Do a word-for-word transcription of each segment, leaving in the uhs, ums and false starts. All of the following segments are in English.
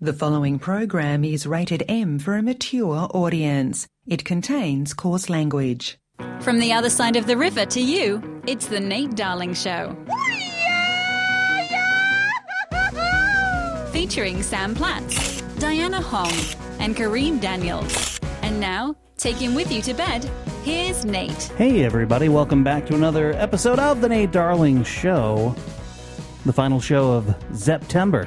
The following program is rated M for a mature audience. It contains coarse language. From the other side of the river to you, it's the Nate Darling Show. Featuring Sam Platts, Diana Hong, and Kareem Daniels. And now, take him with you to bed, here's Nate. Hey everybody, welcome back to another episode of the Nate Darling Show. The final show of September.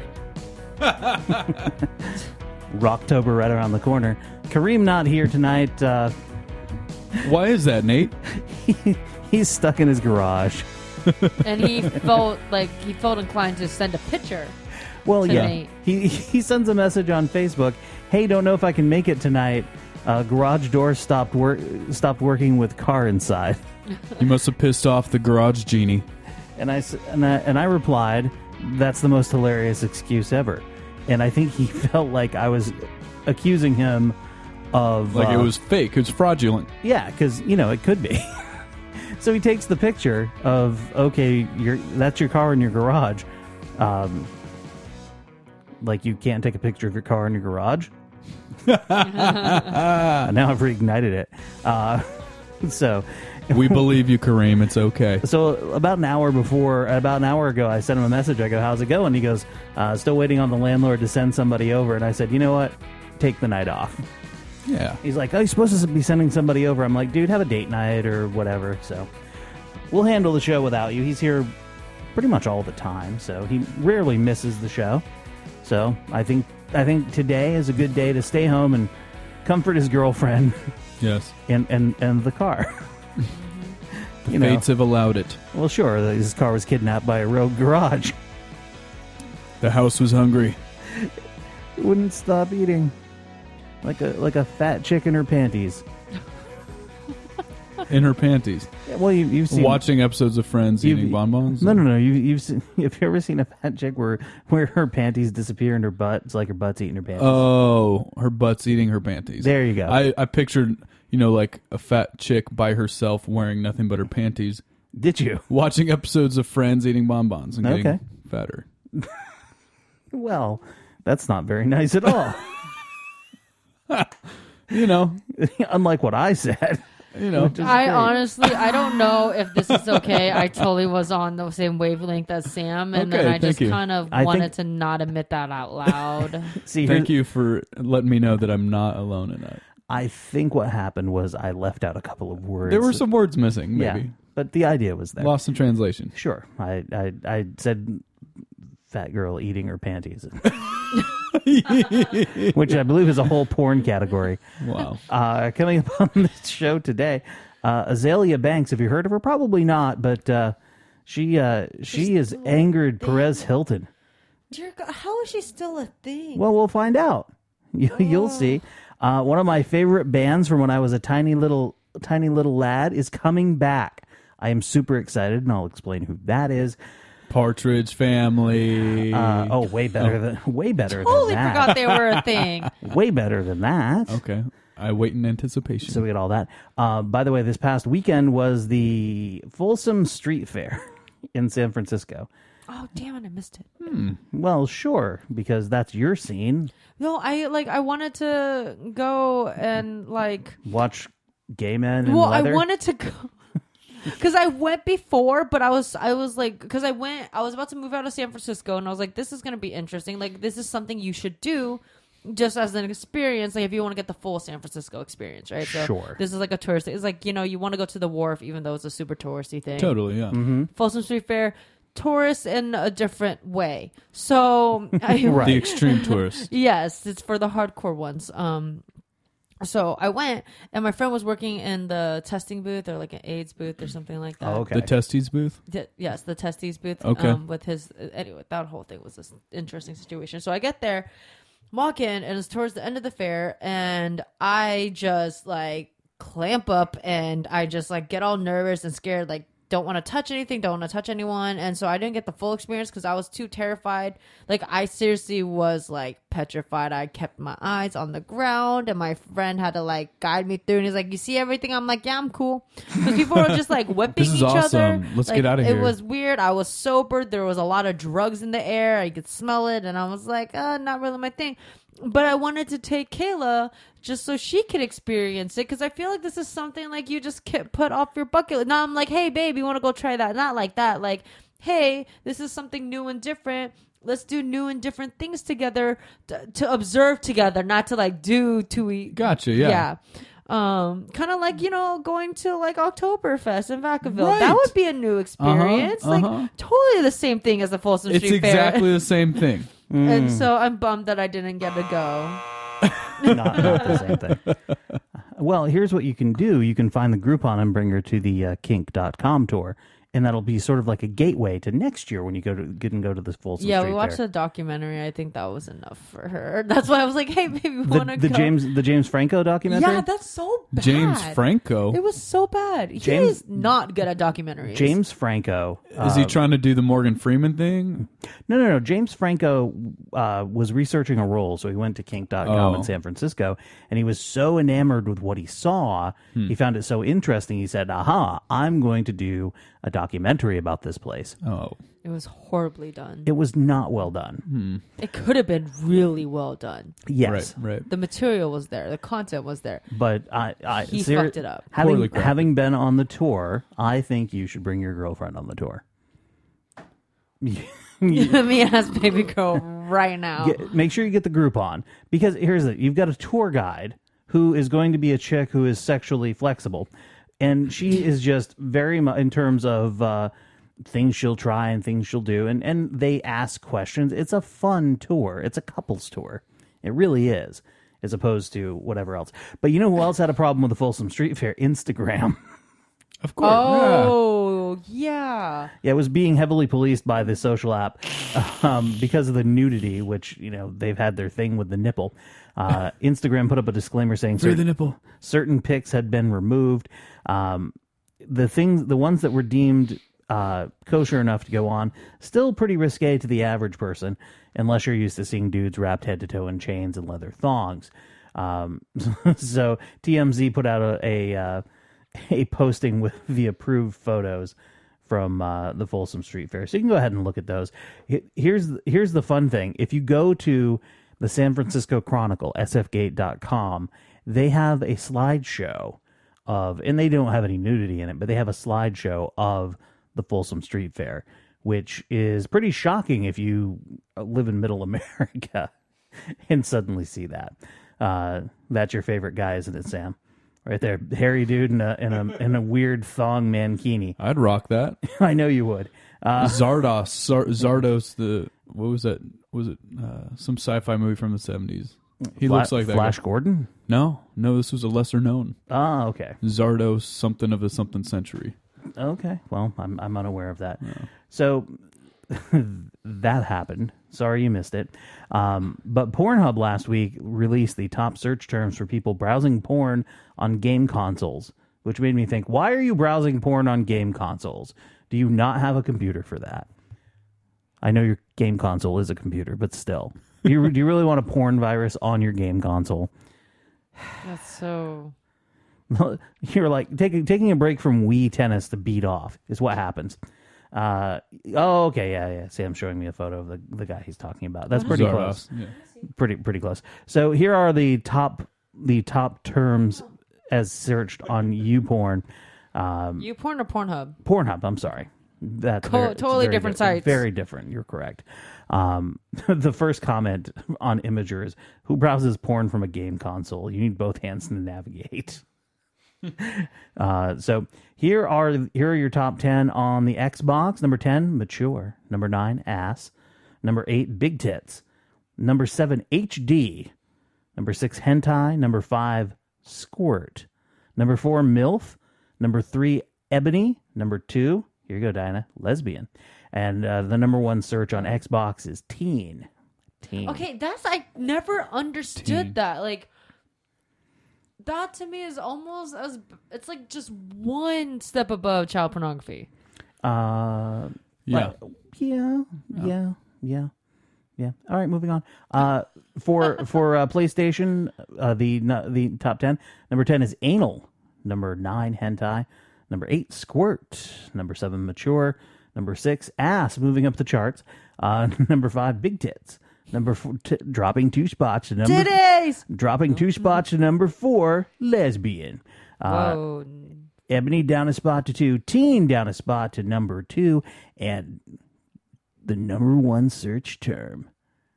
Rocktober right around the corner. Kareem not here tonight. Uh, Why is that, Nate? he, he's stuck in his garage. And he felt like he felt inclined to send a picture. Well, to yeah. Nate. He he sends a message on Facebook. Hey, don't know if I can make it tonight. Uh, garage door stopped work stopped working with car inside. You must have pissed off the garage genie. And I, s- and I and I replied, that's the most hilarious excuse ever. And I think he felt like I was accusing him of... Like uh, it was fake. It was fraudulent. Yeah, because, you know, it could be. So he takes the picture of, okay, you're, that's your car in your garage. Um, like, you can't take a picture of your car in your garage? Now I've reignited it. Uh, so... We believe you, Kareem. It's okay. So about an hour before, about an hour ago, I sent him a message. I go, how's it going? He goes, uh, still waiting on the landlord to send somebody over. And I said, you know what? Take the night off. Yeah. He's like, oh, you're supposed to be sending somebody over. I'm like, dude, have a date night or whatever. So we'll handle the show without you. He's here pretty much all the time, so he rarely misses the show. So I think I think today is a good day to stay home and comfort his girlfriend. Yes. and, and, and the car. The You know. fates have allowed it. Well, sure, his car was kidnapped by a rogue garage. The house was hungry. It wouldn't stop eating. Like a like a fat chick in her panties. In her panties. Yeah, well, you, you've seen... Watching episodes of Friends you've- eating bonbons? No, no, no. You, you've seen, have you ever seen a fat chick where, where her panties disappear in her butt? It's like her butt's eating her panties. Oh, her butt's eating her panties. There you go. I, I pictured, you know, like a fat chick by herself wearing nothing but her panties. Did you? Watching episodes of Friends eating bonbons and getting Okay. fatter. Well, that's not very nice at all. You know. Unlike what I said. You know. Which is I great. honestly, I don't know if this is okay. I totally was on the same wavelength as Sam, and Okay, then I just thank you. kind of I wanted think- to not admit that out loud. See, Thank here- you for letting me know that I'm not alone in that. I think what happened was I left out a couple of words. There were some words missing, Yeah, maybe. but the idea was there. Lost in translation. Sure. I, I, I said fat girl eating her panties. Which I believe is a whole porn category. Wow. Uh, coming up on this show today, uh, Azalea Banks. Have you heard of her? Probably not, but uh, she uh, she has angered Perez Hilton. Dear God, how is she still a thing? Well, we'll find out. You, You'll see. Uh, one of my favorite bands from when I was a tiny little tiny little lad is coming back. I am super excited, and I'll explain who that is. Partridge Family. Uh, oh, way better than way better Totally than that. forgot they were a thing. Way better than that. Okay. I wait in anticipation. So we get all that. Uh, by the way, this past weekend was the Folsom Street Fair in San Francisco. Oh damn it, I missed it. Well, sure, because that's your scene. No, I like I wanted to go and like. Watch gay men in Well, leather. I wanted to go. Because I went before, but I was I was like, because I went, I was about to move out of San Francisco, and I was like, this is gonna be interesting. Like, this is something you should do, just as an experience. Like, if you want to get the full San Francisco experience, right? So Sure. This is like a tourist. It's like, you know, you want to go to the wharf, even though it's a super touristy thing. Totally, yeah. Mm-hmm. Folsom Street Fair, tourists in a different way. So I, Right. The extreme tourist. Yes, it's for the hardcore ones. Um, so I went, and my friend was working in the testing booth or like an AIDS booth or something like that. Oh, okay. The testes booth? T- yes, the testes booth. Okay. Um, with his anyway, that whole thing was an interesting situation. So I get there, walk in, and it's towards the end of the fair, and I just like clamp up, and I just like get all nervous and scared, like don't want to touch anything, don't want to touch anyone, and so I didn't get the full experience because I was too terrified. Like I seriously was like petrified. I kept my eyes on the ground, and my friend had to like guide me through. And he's like, "You see everything?" I'm like, "Yeah, I'm cool." Because people were just like whipping This is each awesome. other. Let's Like, get out of here. It was weird. I was sober. There was a lot of drugs in the air. I could smell it, and I was like, uh, "Not really my thing." But I wanted to take Kayla just so she could experience it, because I feel like this is something like you just can't put off your bucket list. Now I'm like, "Hey, babe, you want to go try that?" Not like that. Like, "Hey, this is something new and different. Let's do new and different things together to, to observe together, not to like do to eat." Gotcha. Yeah. Yeah. Um, kind of like, you know, going to like Oktoberfest in Vacaville. Right. That would be a new experience. Uh-huh, uh-huh. Like totally the same thing as the Folsom It's Street Fair. exactly the same thing. And so I'm bummed that I didn't get to go. not, not the same thing. Well, here's what you can do. You can find the Groupon and bring her to the uh, kink dot com tour. And that'll be sort of like a gateway to next year when you go to get and go to the Folsom Yeah, Street we watched Fair. the documentary. I think that was enough for her. That's why I was like, "Hey, maybe we The, want to the go." James the James Franco documentary. Yeah, that's so bad. James Franco. It was so bad. He James- is not good at documentaries. James Franco. Is he trying to do the Morgan Freeman thing? No, no, no. James Franco uh, was researching a role, so he went to kink dot com Oh. in San Francisco, and he was so enamored with what he saw, Hmm. he found it so interesting, he said, aha, I'm going to do a documentary about this place. Oh. It was horribly done. It was not well done. It could have been really well done. Yes. Right, right. The material was there. The content was there. But I, I He ser- fucked it up. Having, Poorly crafted. having been on the tour, I think you should bring your girlfriend on the tour. Let me ask baby girl right now. Get, make sure you get the Groupon, because here's it: you've got a tour guide who is going to be a chick who is sexually flexible, and she is just very much in terms of uh, things she'll try and things she'll do, and and they ask questions. It's a fun tour. It's a couples tour. It really is, as opposed to whatever else. But you know who else had a problem with the Folsom Street Fair? Instagram. Of course. Oh, yeah. Yeah, it was being heavily policed by the social app um, because of the nudity, which, you know, they've had their thing with the nipple. Uh, Instagram put up a disclaimer saying Free the certain, nipple. certain pics had been removed. Um, the things, the ones that were deemed uh, kosher enough to go on, still pretty risque to the average person, unless you're used to seeing dudes wrapped head to toe in chains and leather thongs. Um, so T M Z put out a... a uh, a posting with the approved photos from uh, the Folsom Street Fair. So you can go ahead and look at those. Here's here's the fun thing. If you go to the San Francisco Chronicle, s f gate dot com, they have a slideshow of, and they don't have any nudity in it, but they have a slideshow of the Folsom Street Fair, which is pretty shocking if you live in middle America and suddenly see that. Uh, that's your favorite guy, isn't it, Sam? Right there, hairy dude in a in a in a weird thong mankini. I'd rock that. I know you would. Uh, Zardos, Zar- Zardos. The what was that? Was it uh, some sci-fi movie from the seventies? He Fla- looks like that. Flash guy. Gordon. No, no. This was a lesser known Ah, okay, Zardos, something of the something century. okay. Well, I'm I'm unaware of that. So that happened. Sorry you missed it. Um, but Pornhub last week released the top search terms for people browsing porn on game consoles, which made me think, why are you browsing porn on game consoles? Do you not have a computer for that? I know your game console is a computer, but still. Do you, do you really want a porn virus on your game console? That's so... You're like, taking taking a break from Wii Tennis to beat off is what happens. Uh, oh, okay, yeah, yeah. Sam's showing me a photo of the, the guy he's talking about. That's pretty Zardos, close. yeah. Pretty pretty close. So here are the top the top terms as searched on YouPorn. Um, You porn or Pornhub? Pornhub, I'm sorry. That's Co- very- it's totally very different di- sites. Very different. You're correct. Um, the first comment on Imager is, who browses porn from a game console? You need both hands to navigate. uh, so here are here are your top ten on the Xbox. Number ten, mature. Number nine, ass. Number eight, big tits. Number seven, H D. Number six, hentai. Number five, squirt. Number four, MILF. Number three, ebony. Number two, here you go, Diana, lesbian. And uh, the number one search on Xbox is teen. Teen. Okay, that's... I never understood Teen. that. Like, that to me is almost as... It's like just one step above child pornography. Uh, Yeah. like, yeah, yeah, yeah, Yeah. All right, moving on. Uh, for for uh, PlayStation, uh, the the top ten. Number ten is Anal. Number nine, Hentai. Number eight, Squirt. Number seven, Mature. Number six, Ass, moving up the charts. Uh, number five, Big Tits. Number four, t- dropping two spots to number Titties! dropping two spots to number four, Lesbian. Uh, Whoa. Ebony down a spot to two, Teen down a spot to number two, and the number one search term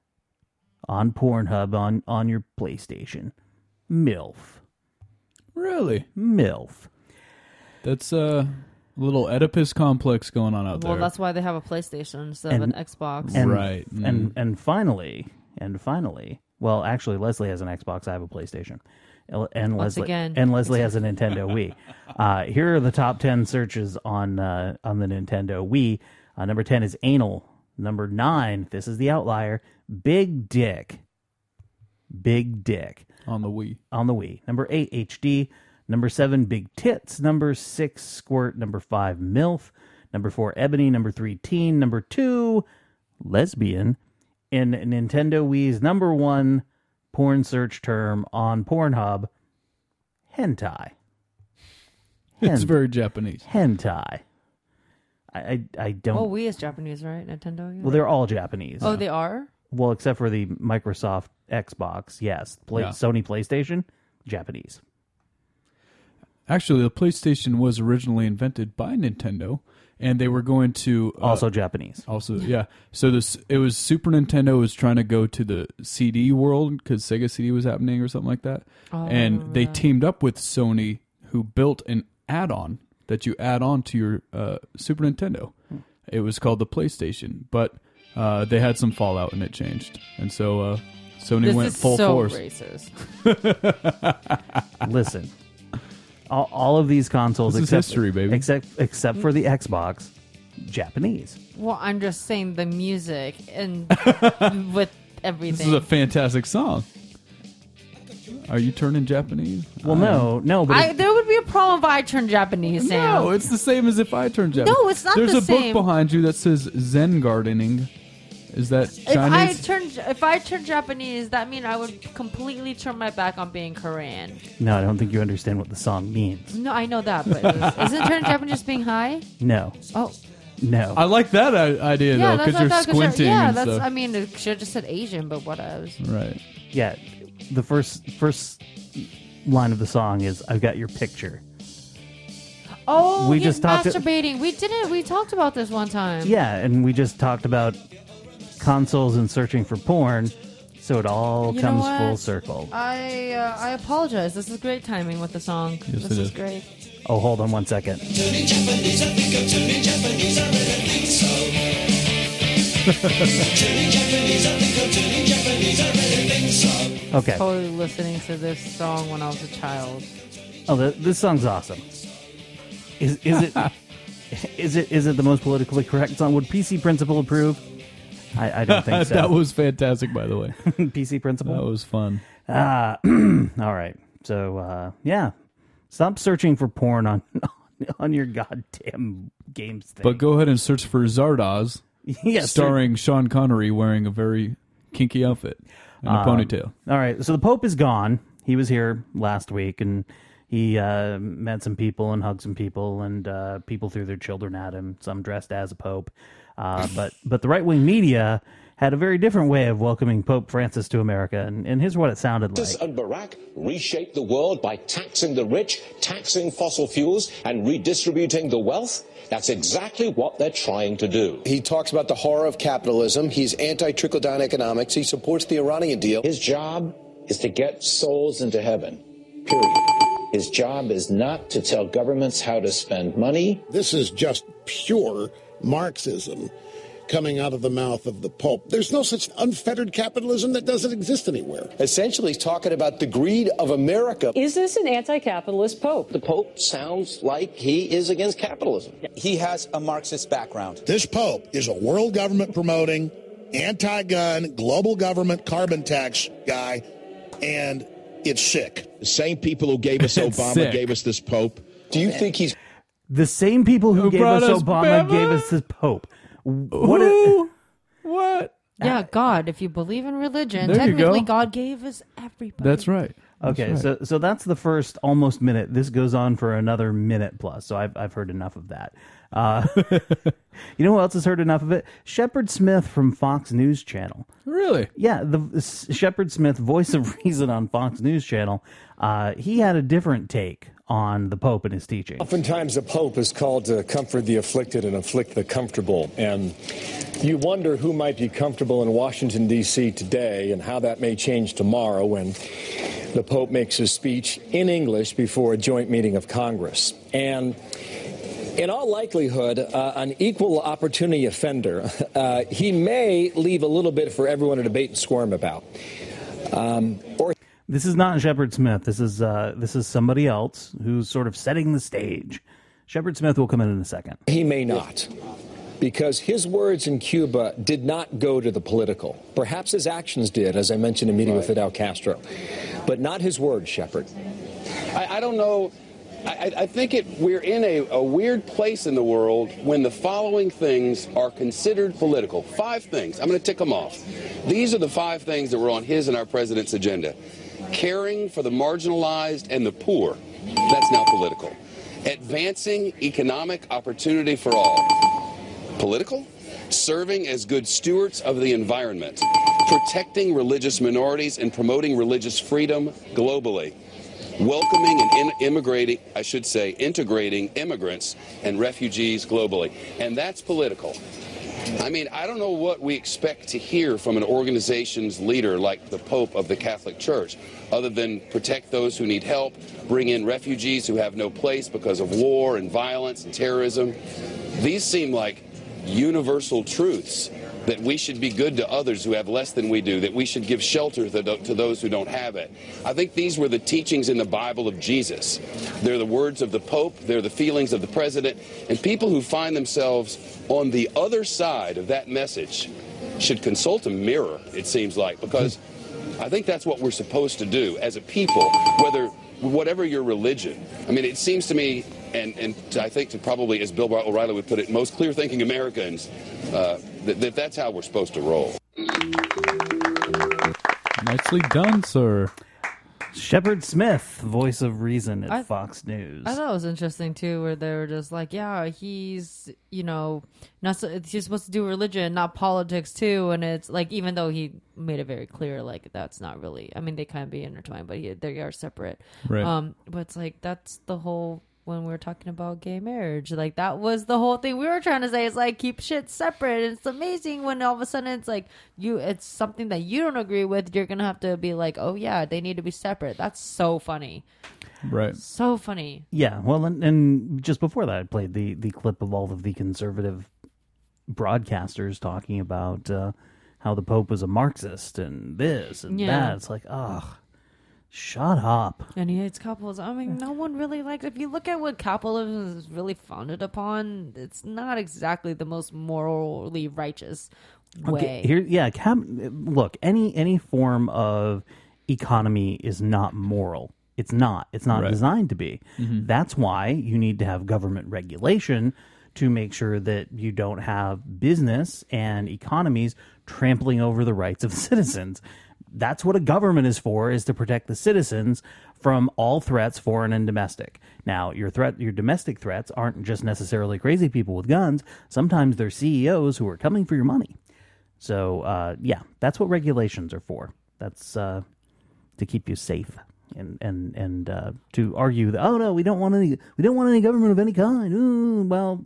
on Pornhub on, on your PlayStation, MILF. Really? MILF. That's uh, a little Oedipus complex going on out Well, there. that's why they have a PlayStation instead of And- an Xbox. And, Right. Mm. And and finally, and finally, well, actually, Leslie has an Xbox. I have a PlayStation. And Once Leslie again. and Leslie has a Nintendo Wii. Uh, here are the top ten searches on uh, on the Nintendo Wii. Uh, number ten is Anal. Number nine, this is the outlier, Big Dick. Big Dick on the Wii. on the Wii. Number eight, H D. Number seven, Big Tits. Number six, Squirt. Number five, MILF. Number four, Ebony. Number three, Teen. Number two, Lesbian. In Nintendo Wii's number one porn search term on Pornhub, hentai. It's Hen- very Japanese. hentai. I, I, I don't... Oh, Wii is Japanese, right? Nintendo? well, they're all Japanese. Oh, they are? Well, except for the Microsoft Xbox, yes. Play, Yeah. Sony PlayStation, Japanese. Actually, the PlayStation was originally invented by Nintendo, and they were going to uh, Also Japanese. Also, yeah. So this it was Super Nintendo was trying to go to the C D world because Sega C D was happening or something like that, Oh, and they right. teamed up with Sony, who built an add-on that you add on to your uh, Super Nintendo. It was called the PlayStation, but uh, they had some fallout and it changed, and so uh, Sony This went is full so force. racist. Listen, all, all of these consoles, This is except, history, baby. except except for the Xbox, Japanese. Well, I'm just saying the music and with everything. This is a fantastic song. Are you turning Japanese? Well, no, no, but I, it- there would be a problem if I turned Japanese, Sam. No, it's the same as if I turned Japanese. No, it's not There's the a same. book behind you that says Zen gardening. Is that If I Chinese? turned if I turned Japanese, that mean I would completely turn my back on being Korean. no, I don't think you understand what the song means. No, I know that, but is, isn't turning Japanese being high? No, Oh, no. I like that i- idea yeah, though that's because you're what I thought, 'cause you're- squinting Yeah, and that's. stuff. I mean, it should have just said Asian, but whatever. Right. Yeah, the first first line of the song is "I've got your picture." Oh, We he's just talked to- masturbating. We didn't. We talked about this one time. Yeah, and we just talked about consoles and searching for porn, so it all You know comes what? full circle. I uh, I apologize. This is great timing with the song. Yes, this it is is. great. Oh, hold on one second. Okay. Totally listening to this song when I was a child. Oh, the, this song's awesome. Is is it is it is it the most politically correct song? Would P C Principal approve? I, I don't think so. That was fantastic, by the way. P C Principal. That was fun. Ah, all right. So uh, yeah, stop searching for porn on on your goddamn games thing. But go ahead and search for Zardoz, yes, starring Sean Connery wearing a very kinky outfit and a Um, ponytail. All right, so the Pope is gone. He was here last week, and he uh, met some people and hugged some people, and uh, people threw their children at him, some dressed as a pope. Uh, but but the right-wing media had a very different way of welcoming Pope Francis to America, and, and here's what it sounded like. And Barack reshaped the world by taxing the rich, taxing fossil fuels, and redistributing the wealth. That's exactly what they're trying to do. He talks about the horror of capitalism. He's anti-trickle-down economics. He supports the Iranian deal. His job is to get souls into heaven, period. His job is not to tell governments how to spend money. This is just pure Marxism coming out of the mouth of the Pope. There's no such unfettered capitalism that doesn't exist anywhere. Essentially, he's talking about the greed of America. Is this an anti-capitalist Pope? The Pope sounds like he is against capitalism. He has a Marxist background. This Pope is a world government promoting, anti-gun, global government carbon tax guy, and it's sick. The same people who gave us Obama Sick. gave us this Pope. Do you think he's... The same people who, Who gave brought us us Obama Bama? gave us the Pope. What? Who? i- What? Yeah, God. If you believe in religion, There you technically go. God gave us everybody. That's right. That's Okay, right. so so that's the first almost minute. This goes on for another minute plus. So I've I've heard enough of that. Uh, you know who else has heard enough of it? Shepard Smith from Fox News Channel. Really? Yeah, the Shepard Smith, voice of reason on Fox News Channel. Uh, he had a different take on the Pope and his teaching. Oftentimes, the Pope is called to comfort the afflicted and afflict the comfortable. And you wonder who might be comfortable in Washington, D C today and how that may change tomorrow when the Pope makes his speech in English before a joint meeting of Congress. And in all likelihood, uh, an equal opportunity offender, uh, he may leave a little bit for everyone to debate and squirm about. Um, or This is not Shepard Smith. This is uh, this is somebody else who's sort of setting the stage. Shepard Smith will come in in a second. He may not, because his words in Cuba did not go to the political. Perhaps his actions did, as I mentioned in a meeting with Fidel Castro, but not his words, Shepard. I, I don't know. I, I think it, we're in a, a weird place in the world when the following things are considered political. Five things. I'm going to tick them off. These are the five things that were on his and our president's agenda. Caring for the marginalized and the poor. That's now political. Advancing economic opportunity for all. Political. Serving as good stewards of the environment. Protecting religious minorities and promoting religious freedom globally. Welcoming and in immigrating, I should say, integrating immigrants and refugees globally. And that's political. I mean, I don't know what we expect to hear from an organization's leader like the Pope of the Catholic Church, other than protect those who need help, bring in refugees who have no place because of war and violence and terrorism. These seem like universal truths, that we should be good to others who have less than we do, that we should give shelter to, to those who don't have it. I think these were the teachings in the Bible of Jesus. They're the words of the Pope, they're the feelings of the President, and people who find themselves on the other side of that message should consult a mirror, it seems like, because I think that's what we're supposed to do as a people, whether whatever your religion. I mean, it seems to me, and, and I think to probably, as Bill O'Reilly would put it, most clear-thinking Americans, uh, that, that that's how we're supposed to roll. Nicely done, sir. Shepard Smith, voice of reason at I- Fox News. I thought it was interesting too, where they were just like, "Yeah, he's you know not so, he's supposed to do religion, not politics too." And it's like, even though he made it very clear, like that's not really. I mean, they kind of be intertwined, but he, they are separate. Right. Um, but it's like that's the whole when we were talking about gay marriage, like that was the whole thing we were trying to say. Is like keep shit separate. And it's amazing when all of a sudden it's like you, it's something that you don't agree with. You're gonna have to be like, oh yeah, they need to be separate. That's so funny. Right. So funny. Yeah, well, and, and just before that, I played the, the clip of all of the conservative broadcasters talking about uh, how the Pope was a Marxist and this and Yeah. that. It's like, ugh, shut up. And he hates capitalism. I mean, no one really likes. If you look at what capitalism is really founded upon, it's not exactly the most morally righteous way. Okay, here, yeah, cap, look, any any form of economy is not moral. It's not. It's not Right. designed to be. Mhm. That's why you need to have government regulation to make sure that you don't have business and economies trampling over the rights of citizens. That's what a government is for, is to protect the citizens from all threats, foreign and domestic. Now, your threat, your domestic threats aren't just necessarily crazy people with guns. Sometimes they're C E Os who are coming for your money. So, uh, yeah, that's what regulations are for. That's uh, to keep you safe and and and uh, to argue that, oh no, we don't want any, we don't want any government of any kind. Ooh, well,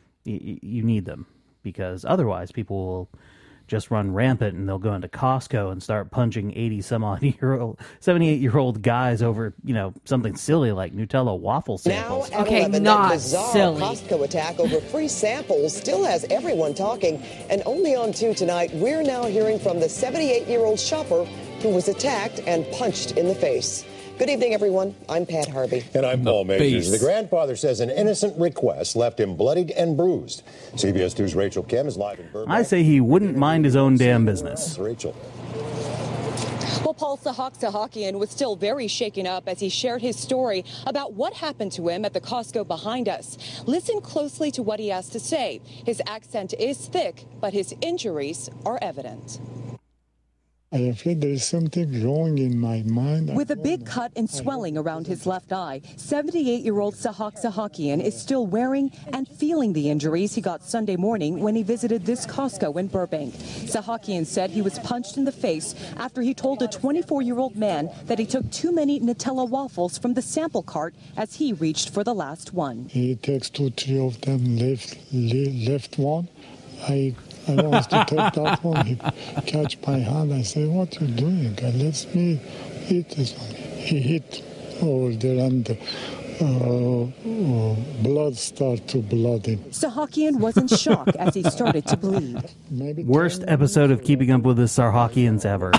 y- you need them, because otherwise people will just run rampant and they'll go into Costco and start punching eighty some odd year old, seventy-eight year old guys over, you know, something silly like Nutella waffle samples. Now at Okay, eleven, not that bizarre silly. Costco attack over free samples still has everyone talking. And only on two tonight, we're now hearing from the seventy-eight year old shopper who was attacked and punched in the face. Good evening, everyone. I'm Pat Harvey. And I'm The Paul Majors. face. The grandfather says an innocent request left him bloodied and bruised. C B S News' Rachel Kim is live in Burbank. I say he wouldn't mind his own damn business. Rachel. Well, Well, Paul Sahak-Sahakian was still very shaken up as he shared his story about what happened to him at the Costco behind us. Listen closely to what he has to say. His accent is thick, but his injuries are evident. I feel there is something wrong in my mind. With a big cut and swelling around his left eye, seventy-eight-year-old Sahak-Sahakian is still wearing and feeling the injuries he got Sunday morning when he visited this Costco in Burbank. Sahakian said he was punched in the face after he told a twenty-four-year-old man that he took too many Nutella waffles from the sample cart as he reached for the last one. He takes two, three of them, left, left one. I I want to take that one. He catch my hand. I say, "What you doing? God, let me hit this one." He hit over there, and the uh, uh, blood start to blood him. Sahakian was in shock as he started to bleed. Maybe Worst episode of Keeping Up with the Sahakians ever.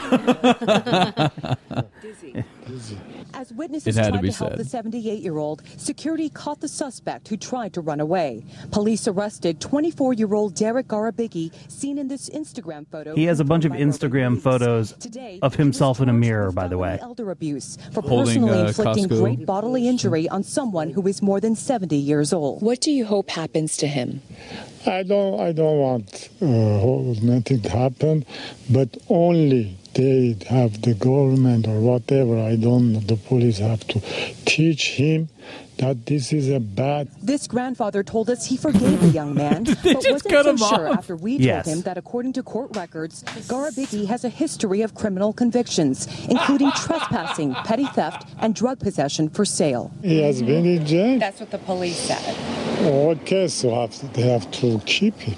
As witnesses It had tried to be to help said. the seventy-eight-year-old, security caught the suspect who tried to run away. Police arrested twenty-four-year-old Derek Garabigi, seen in this Instagram photo. He has a bunch of confirmed by Instagram Burbank photos Today, of himself in a mirror, by the way. elder abuse for Holding, personally uh, inflicting Costco. great bodily injury on someone who is more than seventy years old. What do you hope happens to him? I don't, I don't want uh, nothing to happen, but only they have the government or whatever. I don't know. The police have to teach him that this is a bad. This grandfather told us he forgave the young man, but just wasn't cut so him sure off. after we Yes. told him that according to court records, Garabigi has a history of criminal convictions, including trespassing, petty theft, and drug possession for sale. He has been in jail. That's what the police said. Okay, so have, they have to keep him.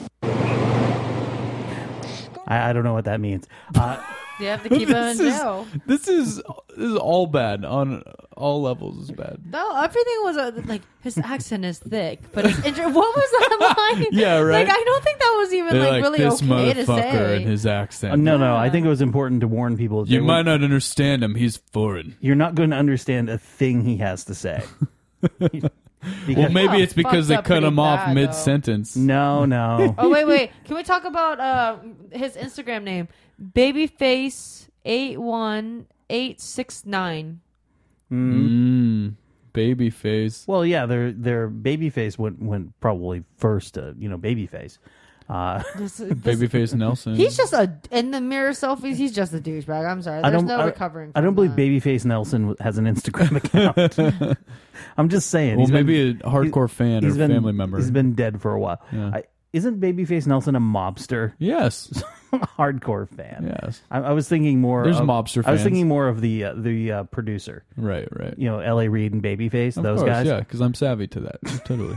I, I don't know what that means. Uh, You have to keep him in This is- jail. This is this is all bad on all levels. Is bad. No, everything was uh, like his accent is thick, but his injury. What was that line? Yeah, right. Like I don't think that was even They're like, like, really this okay to motherfucker say. and his accent. Uh, no, no. I think it was important to warn people. that You they might were- not understand him. He's foreign. You're not going to understand a thing he has to say. Well, maybe Oh, it's because fucked they up cut pretty him off bad, mid though. sentence. No, no. Oh wait, wait. Can we talk about uh his Instagram name? Babyface eight one eight six nine. Mm, baby face. Well, yeah, their their babyface went went probably first to you know babyface. Uh, This- this- Babyface Nelson. He's just a in the mirror selfies. He's just a douchebag. I'm sorry. I There's don't. no I, recovering. I don't from believe that. Babyface Nelson has an Instagram account. I'm just saying. Well, he's maybe been- a hardcore fan he's or been- family member. He's been dead for a while. Yeah. I, isn't Babyface Nelson a mobster? Yes. Hardcore fan. Yes. I, I was thinking more. There's of, mobster I was fans. thinking more of the uh, the uh, producer. Right, right. You know, L A Reid and Babyface. Of those course, guys. yeah, because I'm savvy to that. Totally.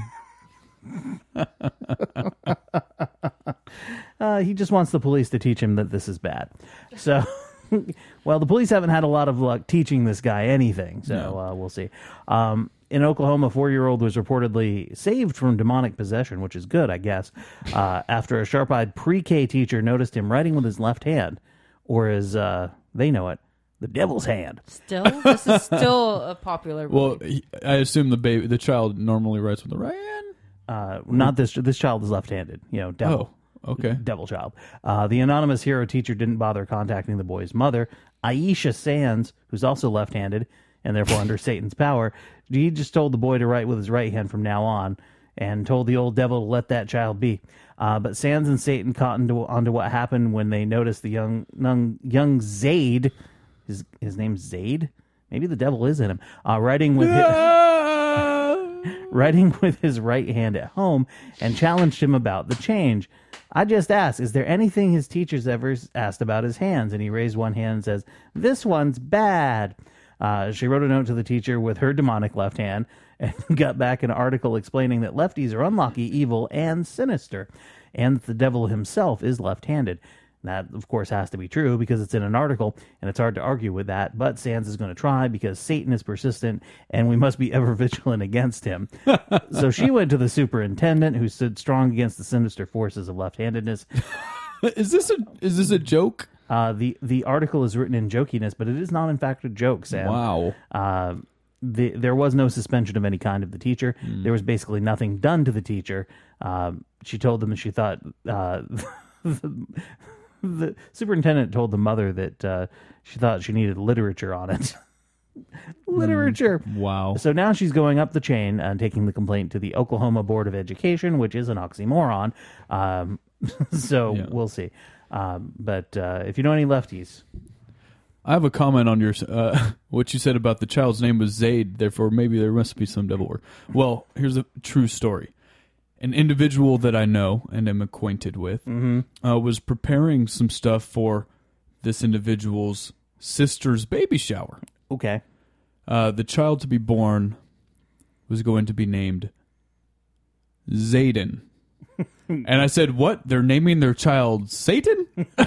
Uh, he just wants the police to teach him that this is bad. So, well, the police haven't had a lot of luck teaching this guy anything. So No. uh, we'll see. Um, in Oklahoma, a four-year-old was reportedly saved from demonic possession, which is good, I guess, uh, after a sharp-eyed pre-K teacher noticed him writing with his left hand, or as uh, they know it, the devil's hand. Still, this is still a popular. Well, belief. he, I assume the baby, the child normally writes with the right hand. Uh, not this. This child is left-handed. You know, devil. Oh, okay. Devil child. Uh, the anonymous hero teacher didn't bother contacting the boy's mother, Aisha Sands, who's also left-handed and therefore under Satan's power. He just told the boy to write with his right hand from now on, and told the old devil to let that child be. Uh, but Sands and Satan caught into, onto what happened when they noticed the young young, young Zaid, his his name's Zaid. Maybe the devil is in him. Uh, writing with his, writing with his right hand at home, and challenged him about the change. I just asked, is there anything his teachers ever asked about his hands? And he raised one hand and says, "This one's bad." Uh, she wrote a note to the teacher with her demonic left hand and got back an article explaining that lefties are unlucky, evil, and sinister, and that the devil himself is left-handed. That, of course, has to be true because it's in an article, and it's hard to argue with that, but Sands is going to try because Satan is persistent, and we must be ever vigilant against him. So she went to the superintendent, who stood strong against the sinister forces of left-handedness. Is this a is this a joke? Uh, the the article is written in jokiness, but it is not in fact a joke, Sam. Wow. Uh, the, there was no suspension of any kind of the teacher. Mm. There was basically nothing done to the teacher. Um, she told them that she thought uh, the superintendent told the mother that uh, she thought she needed literature on it. Literature. Mm, wow. So now she's going up the chain and taking the complaint to the Oklahoma Board of Education, which is an oxymoron. Um, so Yeah. we'll see. Um, but uh, if you know any lefties, I have a comment on your uh, what you said about the child's name was Zaid, therefore maybe there must be some devil work. Well, here's a true story. An individual that I know and am acquainted with Mhm. uh, was preparing some stuff for this individual's sister's baby shower. Okay. Uh, the child to be born was going to be named Zayden. And I said, what? They're naming their child Satan?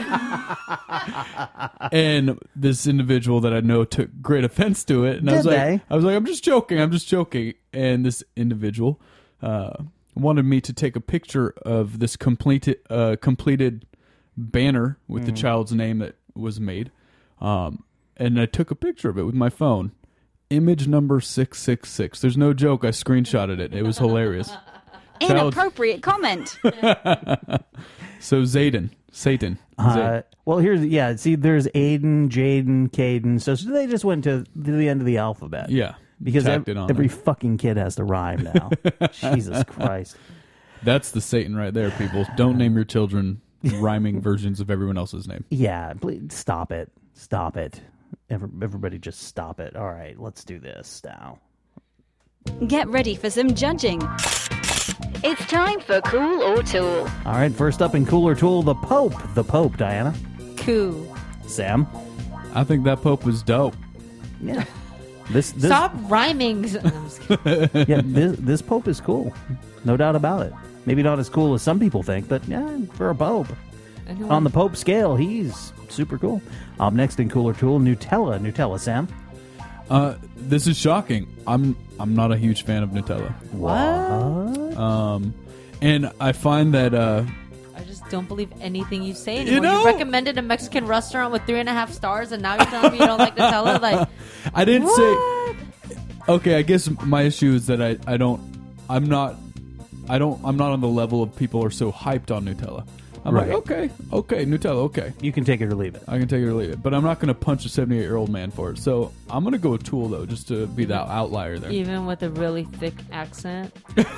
And this individual that I know took great offense to it. And I was Did like, they? I was like, I'm just joking. I'm just joking. And this individual uh, wanted me to take a picture of this completed uh, completed banner with the Mhm. child's name that was made. Um, and I took a picture of it with my phone. Image number six six six. There's no joke. I screenshotted it. It was hilarious. Child- Inappropriate comment. So Zayden, Satan. Uh, Zayd. well, here's yeah. See, there's Aiden, Jaden, Caden. So, so they just went to, to the end of the alphabet. Yeah, because tacked ev- it on every there. fucking kid has to rhyme now. Jesus Christ. That's the Satan right there, people. Don't name your children rhyming versions of everyone else's name. Yeah, please stop it. Stop it. Every, everybody, just stop it. All right, let's do this now. Get ready for some judging. It's time for Cool or Tool. All right, first up in Cooler Tool, the Pope. The Pope, Diana. Cool. Sam. I think that Pope was dope. Yeah. This, this Stop rhyming. No, I'm just kidding. yeah, this, this Pope is cool. No doubt about it. Maybe not as cool as some people think, but yeah, for a Pope. Anyone? On the Pope scale, he's super cool. Up next in Cooler Tool, Nutella. Nutella, Sam. Uh, this is shocking. I'm I'm not a huge fan of Nutella. What? Um, and I find that uh, I just don't believe anything you say You anymore. You, know- recommended a Mexican restaurant with three and a half stars, and now you're telling me you don't like Nutella? Like, I didn't what? say. Okay, I guess my issue is that I, I don't I'm not I don't I'm not on the level of people who are so hyped on Nutella. I'm Right. like, okay, okay, Nutella, okay. You can take it or leave it. I can take it or leave it, but I'm not going to punch a seventy-eight-year-old man for it. So I'm going to go with Tool though, just to be the outlier there. Even with a really thick accent.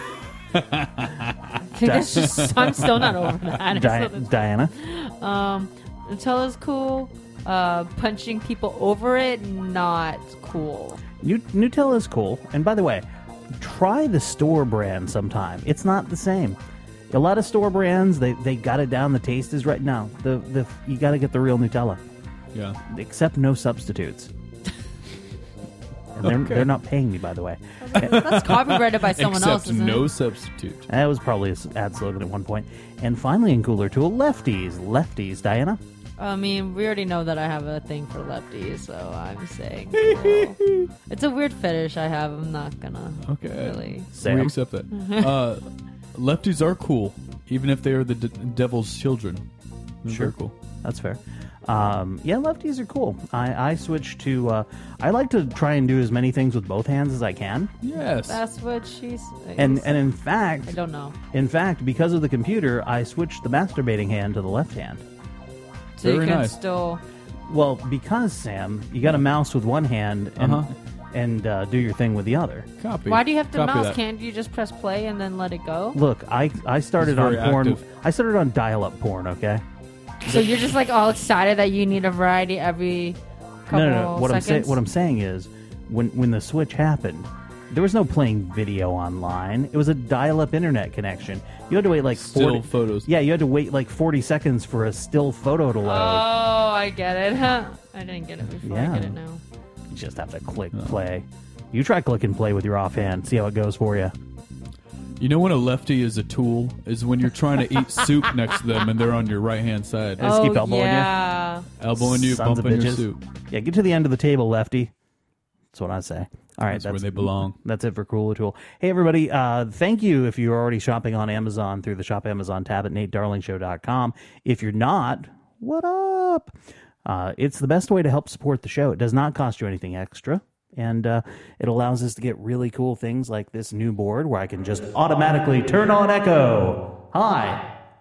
I think that's just, I'm still not over that. Di- So that's- Diana. Um, Nutella's cool. Uh, punching people over it, not cool. Nu- Nutella is cool. And by the way, try the store brand sometime. It's not the same. A lot of store brands, they, they got it down. The taste is right now. The the you got to get the real Nutella. Yeah. Except no substitutes. And they're, Okay. they're not paying me, by the way. That's copyrighted by someone Except else, isn't no it? substitute. That was probably an ad slogan at one point. And finally, in Cooler Tool, lefties. Lefties, Diana. I mean, we already know that I have a thing for lefties, so I'm saying cool. It's a weird fetish I have. I'm not gonna Okay. really. We accept that. uh, lefties are cool, even if they are the d- devil's children. They're Sure. very cool. That's fair. Um, yeah, lefties are cool. I, I switch to, uh, I like to try and do as many things with both hands as I can. Yes. That's what she's. And and in fact, I don't know. In fact, because of the computer, I switched the masturbating hand to the left hand. So you Very can nice. still. Well, because Sam, you got a mouse with one hand and Uh-huh. and uh, do your thing with the other. Copy. Why do you have to Copy mouse? that. Can't you just press play and then let it go? Look, I I started It's on very porn. active. I started on dial-up porn. Okay. So you're just like all excited that you need a variety every couple no, no, no. What I'm saying, seconds? what I'm saying is, when when the switch happened, there was no playing video online. It was a dial-up internet connection. You had to wait like Still forty photos. Yeah, you had to wait like forty seconds for a still photo to load. Oh, I get it. I didn't get it before. Yeah. I get it now. You just have to click play. You try click and play with your offhand. See how it goes for you. You know when a lefty is a tool is when you're trying to eat soup next to them and they're on your right hand side. They just keep Oh, elbowing yeah. you. Elbowing you, Sons of bumping your bitches. soup. Yeah, get to the end of the table, lefty. That's what I say. All right, That's where they belong. That's it for Cooler Tool. Hey, everybody, uh, thank you if you're already shopping on Amazon through the Shop Amazon tab at nate darling show dot com. If you're not, what up? Uh, it's the best way to help support the show. It does not cost you anything extra. And uh, it allows us to get really cool things like this new board where I can just automatically turn on Echo. Hi.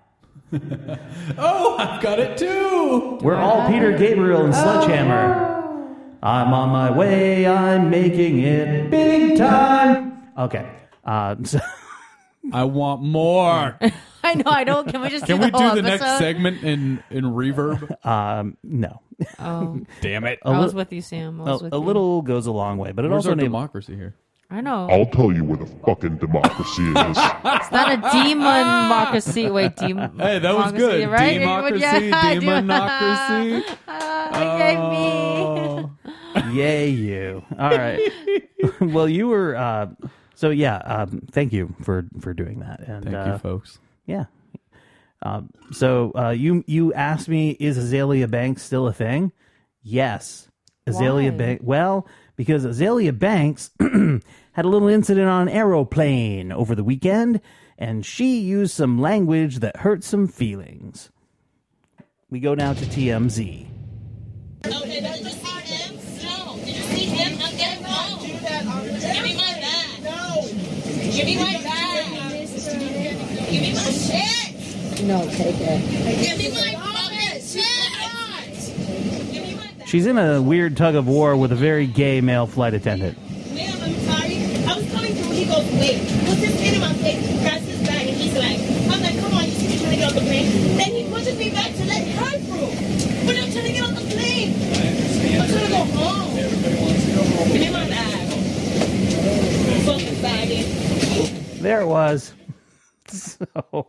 Oh, I've got it too. We're all Peter Gabriel and Sledgehammer. I'm on my way. I'm making it big time. Okay. Uh, so I want more. I know. I don't. Can we just Can do we the whole do the episode? next segment in in reverb? Um, no. Oh, damn it! A I was li- with you, Sam. I was a, with a you. little goes a long way, but it Where's also our enables- democracy here? I know. I'll tell you where the fucking democracy is. It's not a democracy. Wait, dem- Hey, that was democracy, good. right? Democracy, Yeah, demonocracy. Uh, yay me. Yay, you. All right. Well, you were. Uh, so yeah. Um, thank you for for doing that. And Thank uh, you, folks. Yeah. Um, so uh, you you asked me, is Azalea Banks still a thing? Yes. Azalea Why? Banks. Well, because Azalea Banks had a little incident on an aeroplane over the weekend, and she used some language that hurt some feelings. We go now to T M Z. Okay, did you see him? No. Did you see him? I'm getting wrong. Give me my bag. No. Give me my bag. Give me my shit. No, take it. Give me my fucking shit. Give me my bag. She's in a weird tug of war with a very gay male flight attendant. Ma'am, I'm sorry. I was coming through. He goes, wait. What's his hand in my face? Grabs his bag and he's like, I'm like, come on, you see me trying to get off the plane? Then he pushes me back to let her through. But I'm trying to get off the plane. I'm trying to go home. Everybody wants to go home. Give me my bag. Fucking faggot. There it was. So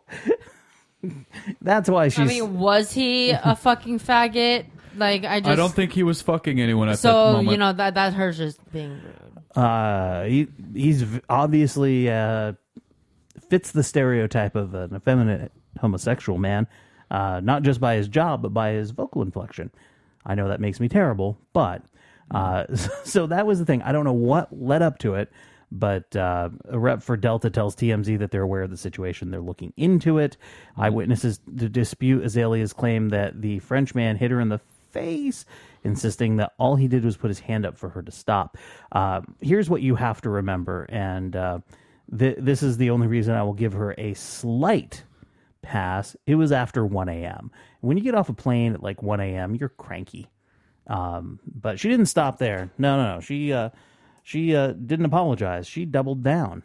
that's why she's. I mean, was he a fucking faggot? Like, I just. I don't think he was fucking anyone at that So moment. you know that that hers just being rude. Uh, he he's v- obviously uh, fits the stereotype of an effeminate homosexual man, uh, not just by his job but by his vocal inflection. I know that makes me terrible, but uh, so that was the thing. I don't know what led up to it, but uh, a rep for Delta tells T M Z that they're aware of the situation. They're looking into it. Eyewitnesses to dispute Azalea's claim that the Frenchman hit her in the face, insisting that all he did was put his hand up for her to stop. Uh, here's what you have to remember, and uh, th- this is the only reason I will give her a slight pass. It was after one a.m. When you get off a plane at like one a.m., you're cranky. Um, but she didn't stop there. No, no, no. She uh, she uh, didn't apologize. She doubled down.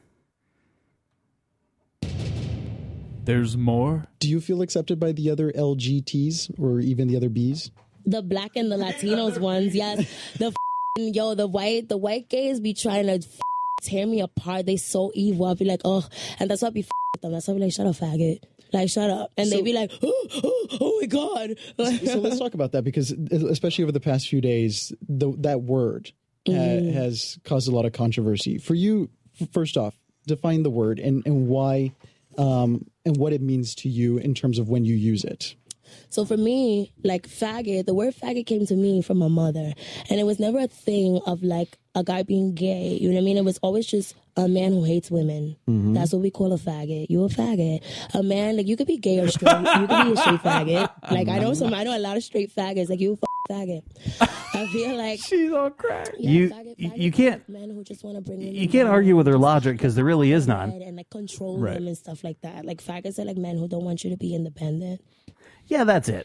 There's more? Do you feel accepted by the other L G Ts or even the other Bs? The black and the Latinos ones, yes. The f***ing, yo, the white, the white gays be trying to f- tear me apart. They so evil. I'll be like, oh, and that's why I be f- with them. That's why I be like, shut up, faggot. Like, shut up. And So- they be like, oh, oh, oh my God. So let's talk about that, because especially over the past few days, the, that word uh, Mhm. has caused a lot of controversy. For you, f- first off, define the word and, and why um, and what it means to you in terms of when you use it. So for me, like faggot, the word faggot came to me from my mother. And it was never a thing of like a guy being gay. You know what I mean? It was always just a man who hates women. Mhm. That's what we call a faggot. You a faggot. A man, like you could be gay or straight. You could be a straight faggot. Like I know some, I know a lot of straight faggots. Like you a f- faggot. I feel like she's on crack. Yeah, You- faggot, you- faggot you can't- men who just want to bring You can't argue with her logic because there really is none. and like control Right. them and stuff like that. Like faggots are like men who don't want you to be independent. Yeah, that's it.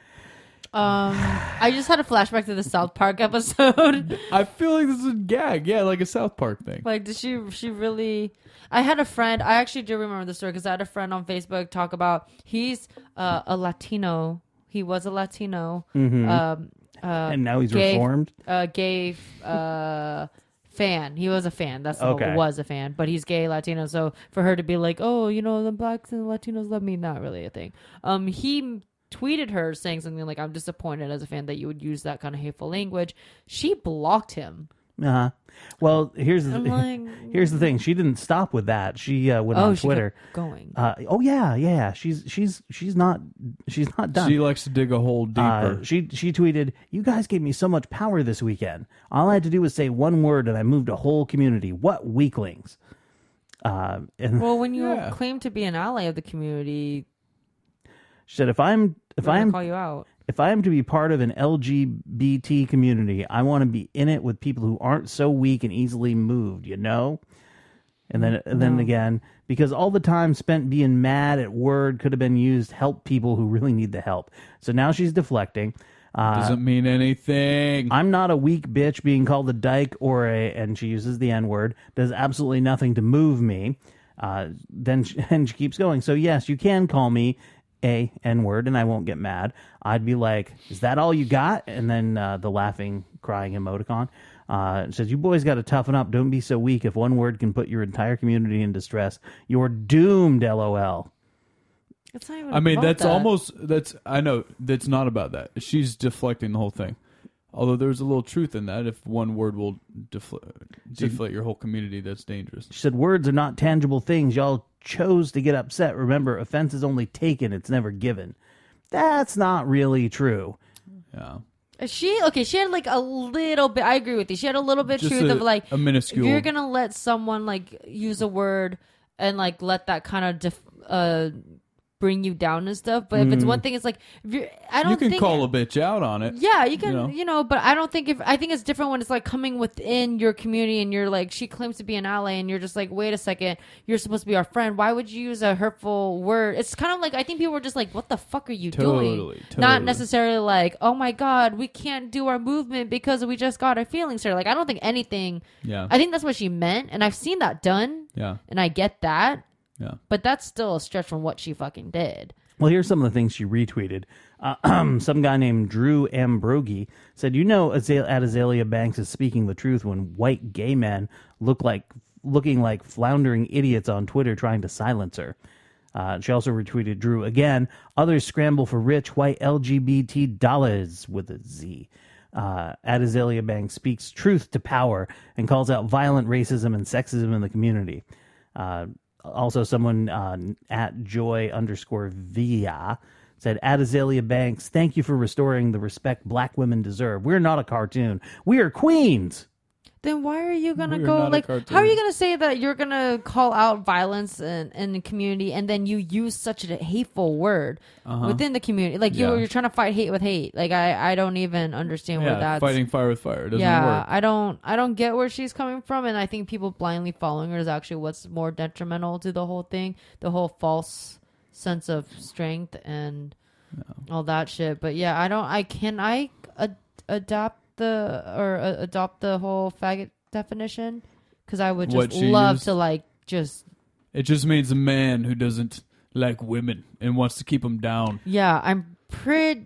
Um, I just had a flashback to the South Park episode. I feel like this is a gag. Yeah, like a South Park thing. Like, did she? She really? I had a friend. I actually do remember the story because I had a friend on Facebook talk about he's uh, a Latino. He was a Latino. Mhm. Um, uh, And now he's gay, reformed? Uh, gay uh, fan. He was a fan. That's the Okay. whole, was a fan, but he's gay Latino. So for her to be like, oh, you know, the blacks and the Latinos love me, not really a thing. Um, he tweeted her saying something like, I'm disappointed as a fan that you would use that kind of hateful language. She blocked him. Uh-huh. Well, here's the I'm like- here's the thing. She didn't stop with that. She uh, went Oh, on she Twitter. kept going. Uh, oh yeah, yeah. She's she's she's not she's not done. She likes to dig a hole deeper. Uh, she she tweeted, "You guys gave me so much power this weekend. All I had to do was say one word, and I moved a whole community. What weaklings!" Uh, and Well, when you claim to be an ally of the community, she said, "If I'm if they're gonna I'm call you out. if I am to be part of an L G B T community, I want to be in it with people who aren't so weak and easily moved. You know." And then, and then No. again, because all the time spent being mad at Word could have been used to help people who really need the help. So now she's deflecting. Uh, Doesn't mean anything. I'm not a weak bitch being called a dyke or a, and she uses the N word, does absolutely nothing to move me. Uh, then she, and she keeps going. So yes, you can call me a N word and I won't get mad. I'd be like, is that all you got? And then uh, the laughing, crying emoticon. Uh, it says, you boys got to toughen up. Don't be so weak. If one word can put your entire community in distress, you're doomed, LOL. It's not even I mean, about that's that. almost that's. I know that's not about that. She's deflecting the whole thing. Although there's a little truth in that. If one word will defl- deflate your whole community, that's dangerous. She said, words are not tangible things. Y'all chose to get upset. Remember, offense is only taken. It's never given. That's not really true. Yeah. She okay. She had like a little bit. I agree with you. She had a little bit Just truth a- of like a minuscule- If you're gonna let someone like use a word and like let that kind of def- uh bring you down and stuff. But if it's Mm. one thing, it's like if you're. I don't You can think call a bitch out on it. Yeah, you can, you know. know. but I don't think if I think it's different when it's like coming within your community and you're like she claims to be an ally and you're just like, wait a second, you're supposed to be our friend. Why would you use a hurtful word? It's kind of like I think people were just like, what the fuck are you Totally, doing? totally. Not necessarily like, oh my god, we can't do our movement because we just got our feelings hurt. Like I don't think anything. Yeah. I think that's what she meant, and I've seen that done. Yeah. And I get that. Yeah. But that's still a stretch from what she fucking did. Well, here's some of the things she retweeted. Uh, some guy named Drew Ambrogi said, you know, Azale- at Azalea Banks is speaking the truth when white gay men look like looking like floundering idiots on Twitter trying to silence her. Uh, she also retweeted Drew again. Others scramble for rich white L G B T dollars with a Z. Uh, at Azalea Banks speaks truth to power and calls out violent racism and sexism in the community. Uh, Also, someone uh, at joy underscore via said, at Azalea Banks, thank you for restoring the respect black women deserve. We're not a cartoon. We are queens. Then why are you gonna We're go not a like? cartoon. How are you gonna say that you're gonna call out violence in, in the community and then you use such a hateful word Uh-huh. within the community? Like Yeah. you, you're trying to fight hate with hate. Like I, I don't even understand where Yeah, that's fighting fire with fire. It doesn't yeah, work. I don't, I don't get where she's coming from, and I think people blindly following her is actually what's more detrimental to the whole thing, the whole false sense of strength and all that shit. But yeah, I don't, I can I ad- adapt the or uh, adopt the whole faggot definition because I would What just she love used? to like just It just means a man who doesn't like women and wants to keep them down. yeah. I'm pretty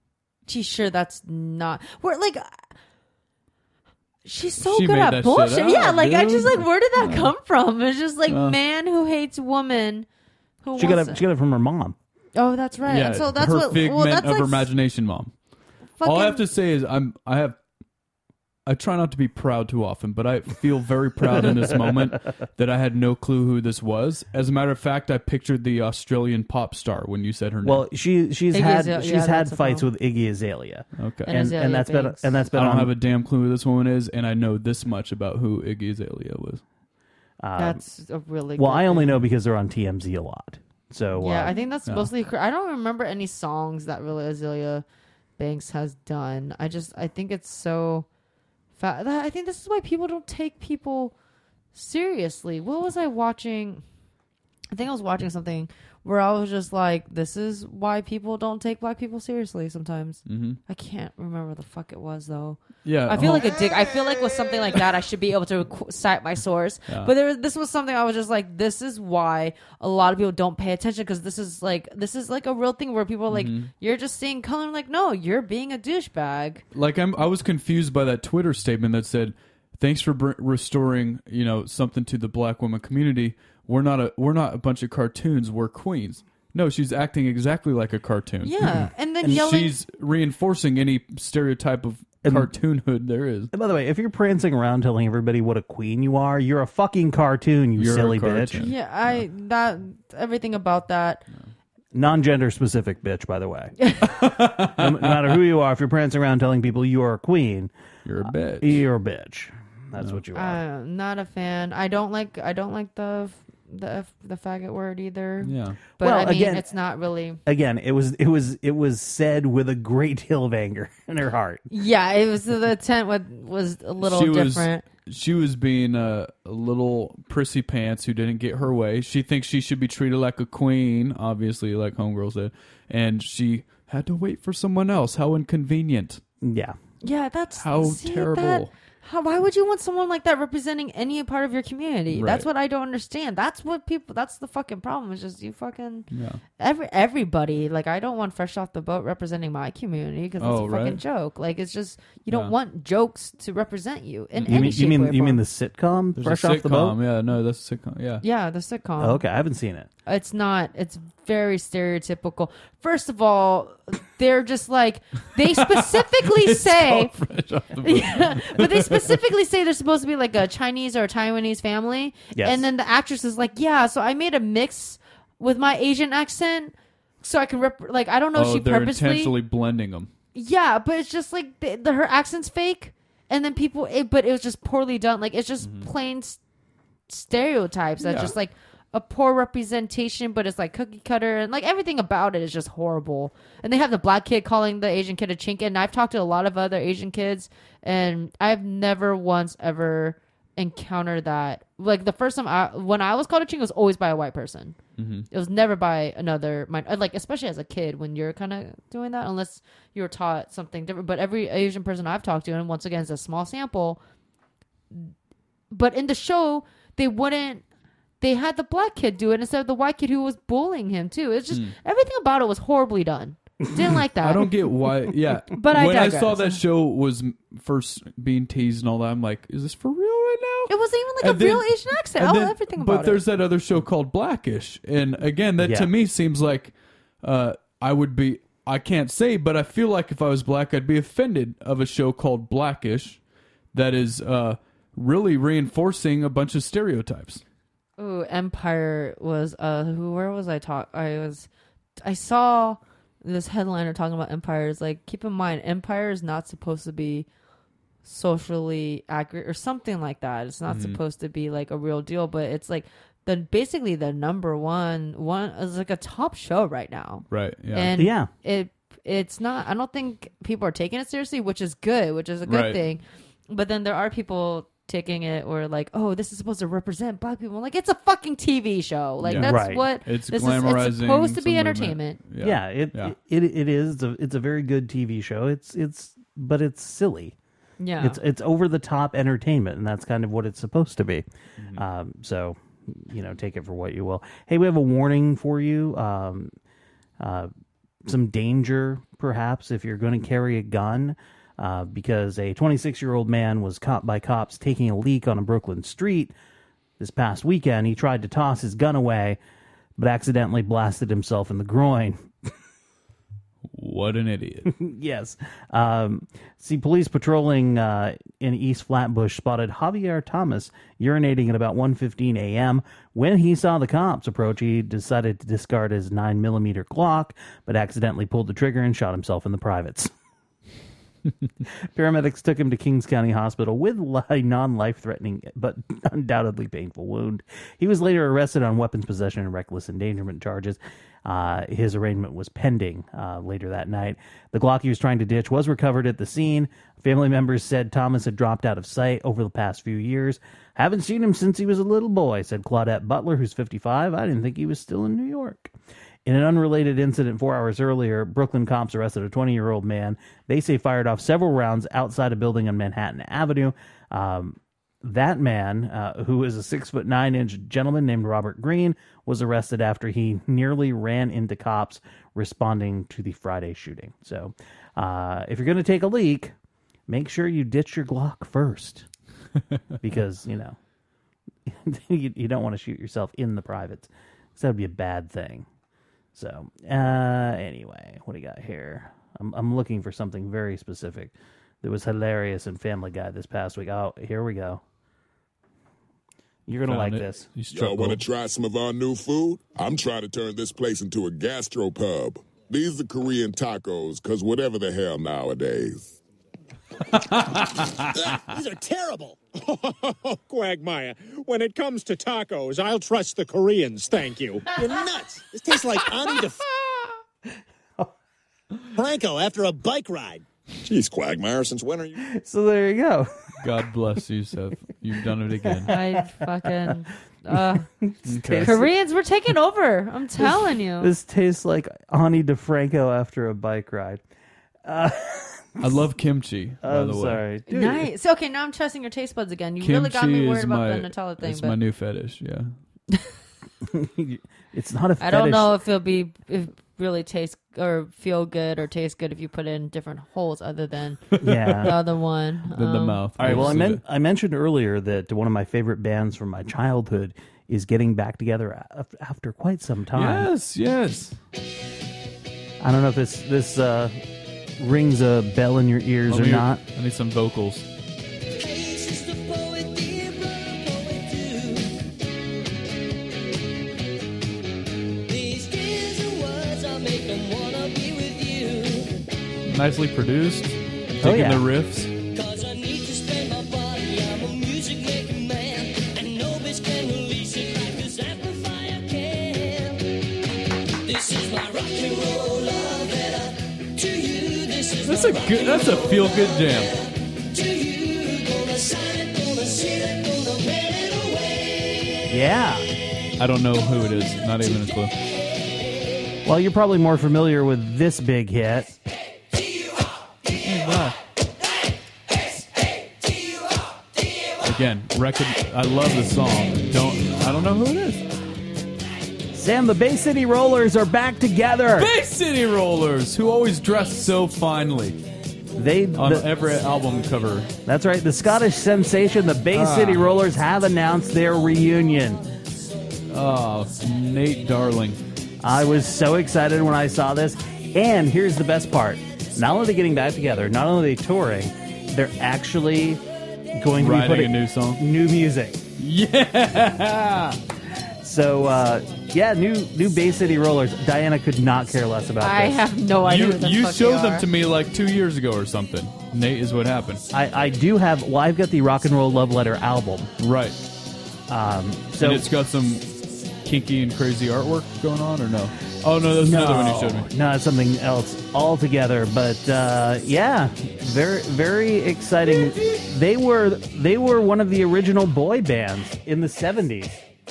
sure that's not we're like. She's so She good made at that bullshit. shit yeah, up, like I dude. just like where did that Yeah. come from? It's just like Uh. man who hates woman. Who She got, wants it, to- she got it from her mom. Oh, that's right. Yeah, and so that's her what. figment Well, that's of like imagination, mom. All I have fucking- to say is I'm I have I try not to be proud too often, but I feel very proud in this moment that I had no clue who this was. As a matter of fact, I pictured the Australian pop star when you said her name. Well, she she's Iggy had Azalea- she's yeah, had that's a fights problem. with Iggy Azalea. Okay. And and, Azalea and that's been Banks. and that's been I don't on, have a damn clue who this woman is, and I know this much about who Iggy Azalea was. um, That's a really. well, good I only thing. know because they're on T M Z a lot. So Yeah, um, I think that's yeah. mostly. cr- I don't remember any songs that really Azalea Banks has done. I just I think it's so. Fa- that, I think this is why people don't take people seriously. What was I watching? I think I was watching something where I was just like, "This is why people don't take black people seriously." Sometimes Mhm. I can't remember what the fuck it was though. Yeah, I feel oh. like a dick. I feel like with something like that, I should be able to qu- cite my source. Yeah. But there, was- this was something I was just like, this is why a lot of people don't pay attention because this is like this is like a real thing where people are like, Mhm. you're just seeing color. I'm like, no, you're being a douchebag. Like I'm, I was confused by that Twitter statement that said, "Thanks for br- restoring, you know, something to the black woman community. We're not a, we're not a bunch of cartoons. We're queens." No, she's acting exactly like a cartoon. Yeah, and then and yelling. she's reinforcing any stereotype of And- cartoonhood there is. And by the way, if you're prancing around telling everybody what a queen you are, you're a fucking cartoon, you You're a silly cartoon. bitch. yeah, I that everything about that. Non-gender specific bitch, by the way. no, no matter who you are, if you're prancing around telling people you are a queen, You're a bitch. you're a bitch. That's what you are. I'm not a fan. I don't like. I don't like the the the faggot word either. Yeah. But Well, I mean, again- it's not really. Again, it was it was it was said with a great deal of anger in her heart. Yeah, it was the intent was was a little she was different. she was being a, a little prissy pants who didn't get her way. She thinks she should be treated like a queen, obviously, like Homegirl said, and she had to wait for someone else. How inconvenient. Yeah. Yeah, that's how see, terrible. That, how, why would you want someone like that representing any part of your community? Right. That's what I don't understand. That's what people. That's the fucking problem. It's just you fucking Yeah. every everybody. Like I don't want Fresh Off the Boat representing my community because it's Oh, a fucking right. joke. Like it's just you don't Yeah. want jokes to represent you in You any mean shape, you mean way, or you mean form. the sitcom There's Fresh a Off the Boat? sitcom. Yeah, no, that's a sitcom. Yeah. Yeah, the sitcom. Oh, okay, I haven't seen it. It's not. It's very stereotypical. First of all, they're just like they specifically It's say, called Fresh Off the Boat. yeah, but they specifically say they're supposed to be like a Chinese or a Taiwanese family, Yes. and then the actress is like, "Yeah, so I made a mix with my Asian accent, so I can rep." Like I don't know Oh, if she they're purposely. intentionally blending them. Yeah, but it's just like the, the her accent's fake, and then people. It, but it was just poorly done. Like it's just plain s- stereotypes. That's Yeah. just like a poor representation, but it's like cookie cutter, and like everything about it is just horrible. And they have the black kid calling the Asian kid a chink. And I've talked to a lot of other Asian kids, and I've never once ever encountered that. Like the first time I, when I was called a chink, it was always by a white person. Mhm. It was never by another. min- Like especially as a kid, when you're kind of doing that, unless you were taught something different. But every Asian person I've talked to, and once again, it's a small sample. But in the show, they wouldn't. They had the black kid do it instead of the white kid who was bullying him too. It's just Hmm. everything about it was horribly done. Didn't like that. I don't get why. Yeah, But I when I, saw digress. that show was m- first being teased and all that, I'm like, is this for real right now? It wasn't even like And a then- real Asian accent. and Oh, then- everything but about there's it. that other show called Blackish, and again, that Yeah. to me seems like uh, I would be. I can't say, but I feel like if I was black, I'd be offended of a show called Blackish that is uh, really reinforcing a bunch of stereotypes. Ooh, Empire was uh who where was I talk I was I saw this headliner talking about Empire. Is like, keep in mind Empire is not supposed to be socially accurate or something like that. It's not Mhm. supposed to be like a real deal, but it's like the basically the number one one is like a top show right now. Right. Yeah. And Yeah. it it's not I don't think people are taking it seriously, which is good, which is a good Right. thing. But then there are people taking it or like, oh, this is supposed to represent black people. I'm like, it's a fucking T V show. Like Yeah. that's Right. what It's this is. glamorizing It's supposed to be some entertainment. movement. Yeah, it, Yeah. It, it it is. It's a, it's a very good T V show. It's it's but it's silly. Yeah. It's it's over the top entertainment, and that's kind of what it's supposed to be. Mm-hmm. Um, so, you know, take it for what you will. Hey, we have a warning for you. Um, uh, some danger, perhaps, if you're going to carry a gun, uh, because a twenty-six-year-old man was caught by cops taking a leak on a Brooklyn street this past weekend. He tried to toss his gun away, but accidentally blasted himself in the groin. What an idiot. Yes. Um, see, police patrolling uh, in East Flatbush spotted Javier Thomas urinating at about one fifteen a.m. When he saw the cops approach, he decided to discard his nine millimeter Glock, but accidentally pulled the trigger and shot himself in the privates. Paramedics took him to Kings County Hospital with a non-life-threatening but undoubtedly painful wound. He was later arrested on weapons possession and reckless endangerment charges. Uh, his arraignment was pending uh, later that night. The Glock he was trying to ditch was recovered at the scene. Family members said Thomas had dropped out of sight over the past few years. Haven't seen him since he was a little boy, said Claudette Butler, who's fifty-five. I didn't think he was still in New York. In an unrelated incident four hours earlier, Brooklyn cops arrested a twenty-year-old man. They say fired off several rounds outside a building on Manhattan Avenue. Um, that man, uh, who is a six foot nine inch gentleman named Robert Green, was arrested after he nearly ran into cops responding to the Friday shooting. So, uh, if you're going to take a leak, make sure you ditch your Glock first, because you know you, you don't want to shoot yourself in the privates. So that would be a bad thing. So, uh, anyway, what do you got here? I'm I'm looking for something very specific that was hilarious in Family Guy this past week. Oh, here we go. You're going to like it. this. You Y'all want to try some of our new food? I'm trying to turn this place into a gastropub. These are Korean tacos, because whatever the hell nowadays. These are terrible. Quagmire, when it comes to tacos, I'll trust the Koreans, thank you. You're nuts. This tastes like Ani de F- Franco after a bike ride. Jeez, Quagmire, since when are you? So there you go. God bless you, Seth. You've done it again. I fucking. Uh, Okay. Koreans, we're taking over. I'm telling you. This tastes like Ani DeFranco after a bike ride. Uh, I love kimchi, by I'm the way. sorry. Dude. Nice. Okay, now I'm trusting your taste buds again. You Kimchi really got me worried is about my, the Nutella thing. It's but my new fetish, yeah. It's not a fetish. I don't know if it'll be if really taste or feel good or taste good if you put it in different holes other than Yeah. the other one. Than the Um, mouth. All right. Well, I, Most of men- it. I mentioned earlier that one of my favorite bands from my childhood is getting back together a- after quite some time. Yes, yes. I don't know if this this uh, rings a bell in your ears Let or me- not. I need some vocals. Nicely produced. Taking Oh, yeah. the riffs. That's a good. That's a feel good jam. Yeah. I don't know who it is. Not even a clue. Well, you're probably more familiar with this big hit. Again, record. I love the song. Don't. I don't know who it is. Sam, the Bay City Rollers are back together. Bay City Rollers, who always dress so finely. They on the- every album cover. That's right. The Scottish sensation, the Bay Ah. City Rollers, have announced their reunion. Oh, Nate Darling. I was so excited when I saw this. And here's the best part. Not only are they getting back together, not only are they touring, they're actually going to Writing be putting a new song. new music. Yeah. So, uh, yeah, new new Bay City Rollers. Diana could not care less about I this. have no idea. You, who the you fuck showed they them are. to me like two years ago or something. Nate is what happened. I, I do have, well, I've got the Rock and Roll Love Letter album. Right. Um, so And it's got some kinky and crazy artwork going on, or no? Oh, no, that's another one you showed me. No, it's something else altogether. But uh, yeah, very very exciting. They were they were one of the original boy bands in the seventies.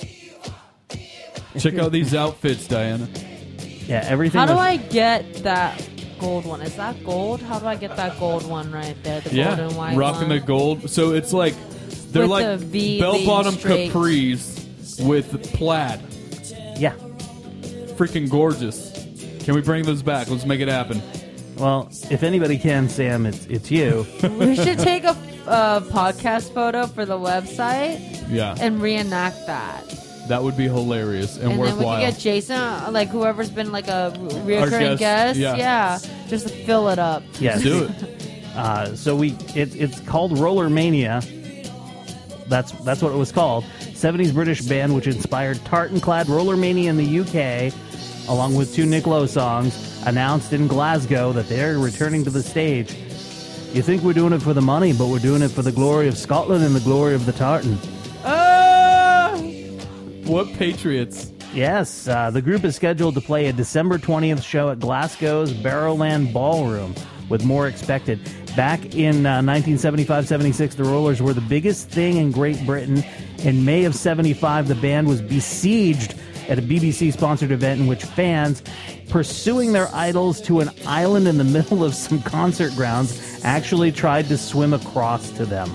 Check out these outfits, Diana. Yeah, everything. How do was- I get that gold one? Is that gold? How do I get that gold one right there? The Yeah, gold and white rocking one. the gold. So it's like they're With like the V bell-bottom straight. capris with plaid. Yeah, freaking gorgeous. Can we bring those back? Let's make it happen. Well, if anybody can, Sam, it's it's you. We should take a uh, podcast photo for the website Yeah, and reenact that. that would be hilarious and, And then we worthwhile. could get Jason, uh, like whoever's been like a re- Our reoccurring guest, guest, yeah. just to fill it up. Yes. Do it. Uh, so we it, it's called Roller Mania. That's that's what it was called. seventies British band which inspired Tartan Clad Roller Mania in the U K, along with two Nick Lowe songs, announced in Glasgow that they're returning to the stage. You think we're doing it for the money, but we're doing it for the glory of Scotland and the glory of the tartan. Ah! What Patriots? Yes, uh, the group is scheduled to play a December twentieth show at Glasgow's Barrowland Ballroom, with more expected. Back in uh, nineteen seventy-five seventy-six, the Rollers were the biggest thing in Great Britain. In May of seventy-five, the band was besieged at a B B C-sponsored event in which fans, pursuing their idols to an island in the middle of some concert grounds, actually tried to swim across to them.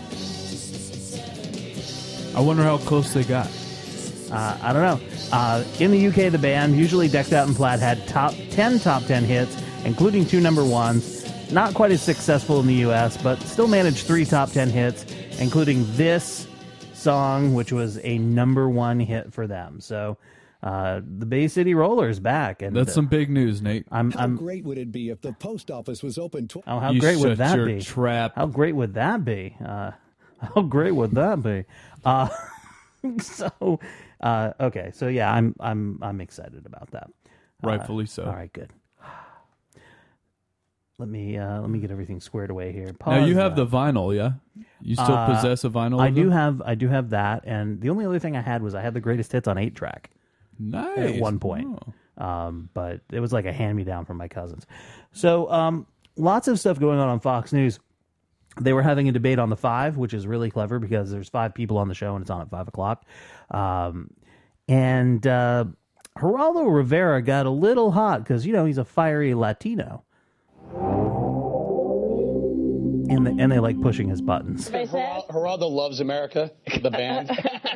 I wonder how close they got. Uh, I don't know. Uh, in the U K, the band, usually decked out in plaid, had top ten top ten hits, including two number ones. Not quite as successful in the U S, but still managed three top ten hits, including this song, which was a number one hit for them. So uh, the Bay City Rollers back. And That's uh, some big news, Nate. I'm, How I'm, great would it be if the post office was open? Tw- oh, how You great would shut that your be? trap. How great would that be? Uh, how great would that be? Uh, so, uh, okay, so yeah, I'm I'm I'm excited about that. Uh, Rightfully so. All right, good. Let me uh, let me get everything squared away here. Now you Pause have that. the vinyl, yeah? You still Uh, possess a vinyl? I of do them? have I do have that, and the only other thing I had was I had the greatest hits on eight track. Nice. At one point, um, but it was like a hand me down from my cousins. So um, lots of stuff going on on Fox News. they were having a debate on the five, which is really clever because there's five people on the show and it's on at five o'clock. Um, and uh, Geraldo Rivera got a little hot because, you know, he's a fiery Latino. And, the, and they like pushing his buttons. Geraldo, Geraldo loves America, the band.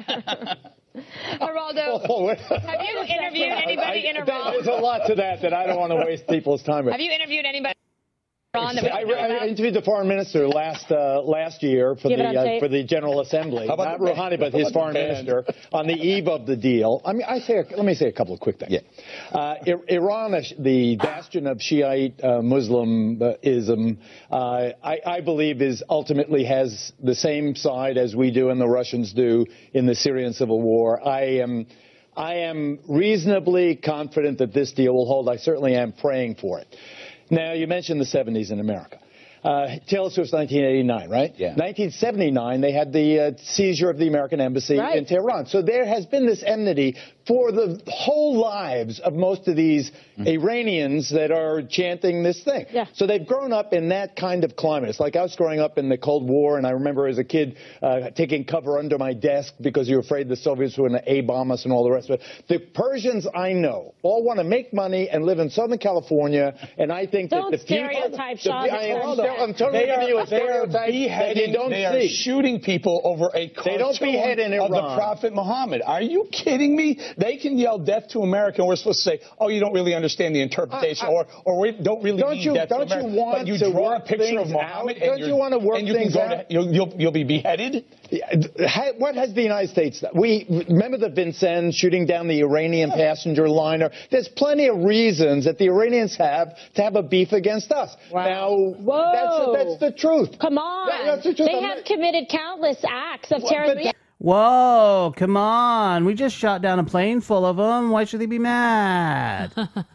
Geraldo, Oh, wait. have you interviewed anybody in Iran? There's a lot to that that I don't want to waste people's time with. Have you interviewed anybody in Iran that we I, don't know I about? interviewed the foreign minister last uh, last year for Give the it on uh, tape. for the General Assembly. How about Not the Rouhani, band? but How his about foreign the band? minister on the eve of the deal. I mean, I say let me say a couple of quick things. Yeah. Uh, I- Iran, uh, the bastion of Shiite uh, Muslimism, uh, I, I believe is ultimately has the same side as we do and the Russians do in the Syrian civil war. I am. I am reasonably confident that this deal will hold. I certainly am praying for it. Now, you mentioned the seventies in America. Uh, Taylor Swift's nineteen eighty-nine, right? Yeah. nineteen seventy-nine, they had the uh, seizure of the American embassy Right. in Tehran. So there has been this enmity for the whole lives of most of these Iranians that are chanting this thing. Yeah. So they've grown up in that kind of climate. It's like I was growing up in the Cold War, and I remember as a kid uh, taking cover under my desk because you were afraid the Soviets were going to A-bomb us and all the rest of it. The Persians I know all want to make money and live in Southern California, and I think Don't that the future... stereotype, the- Sean. I am, Hold on. I'm totally They are- giving you a they are stereotype that you beheading- don't they are see. shooting people over a They don't cartoon behead in of the Iran. Prophet Muhammad. Are you kidding me? They can yell death to America, and we're supposed to say, oh, you don't really understand the interpretation, I- I- or or we don't really Don't mean you- death don't to you America. want but you to draw a work picture of things Muhammad, out? and Don't you're- you wanna work and you can things go out? To, you'll, you'll, you'll be beheaded? Ha- What has the United States done? We remember the Vincennes shooting down the Iranian passenger liner. There's plenty of reasons that the Iranians have to have a beef against us. Now, Whoa. that's, that's the truth. Come on. That- that's the truth. They I'm have not- committed countless acts of Well, terrorism. but- Whoa, come on. We just shot down a plane full of them. Why should they be mad?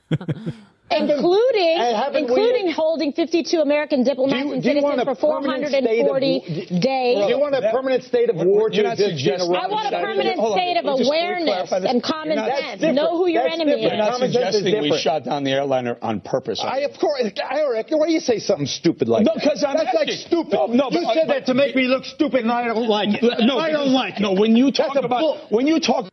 Including, And haven't we- including holding fifty-two American diplomats Do you- and do you want citizens a for four permanent hundred forty state of- days. Do you want a permanent state of war to You're not exist in suggesting- I Iran? want a Hold on, permanent hold on. state of Let me just awareness clarify this. and common You're not- sense. That's different. Know who your That's enemy different. You're not Common sense is suggesting we different. shot down the airliner on purpose. are I, you? of course, Eric, why do you say something stupid like No, that? 'cause I'm That's like asking. stupid. No, no, you but- said but- that to make me look stupid, and I don't like it. No, I don't like it. No, when you talk That's a about bull- when you talk.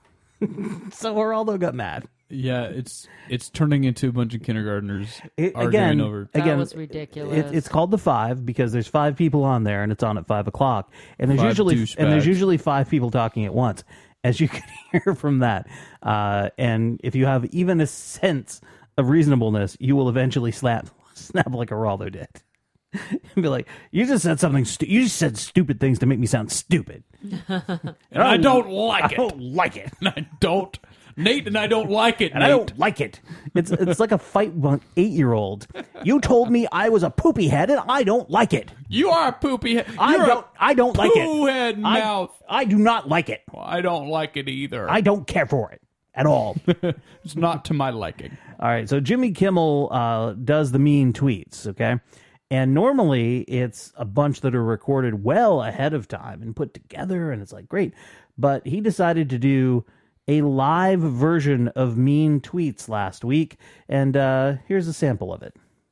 So Geraldo got mad. Yeah, it's it's turning into a bunch of kindergartners It- arguing again, over. That again, was ridiculous. It, it's called the five because there's five people on there and it's on at five o'clock, and there's Five usually and there's douchebags. usually five people talking at once, as you can hear from that. Uh, and if you have even a sense of reasonableness, you will eventually slap snap like Geraldo did. And be like, you just said something. Stu- you just said stupid things to make me sound stupid. And I don't like I it. don't like it. And I don't, Nate, and I don't like it. And Nate. I don't like it. It's it's like a fight with an eight year old. You told me I was a poopy head, and I don't like it. You are a poopy head. I You're don't. I don't like it. poo head I- mouth. I do not like it. Well, I don't like it either. I don't care for it at all. It's not to my liking. All right, so Jimmy Kimmel uh, does the mean tweets, okay? And normally it's a bunch that are recorded well ahead of time and put together, and it's like, great. But he decided to do a live version of mean tweets last week, and uh, here's a sample of it.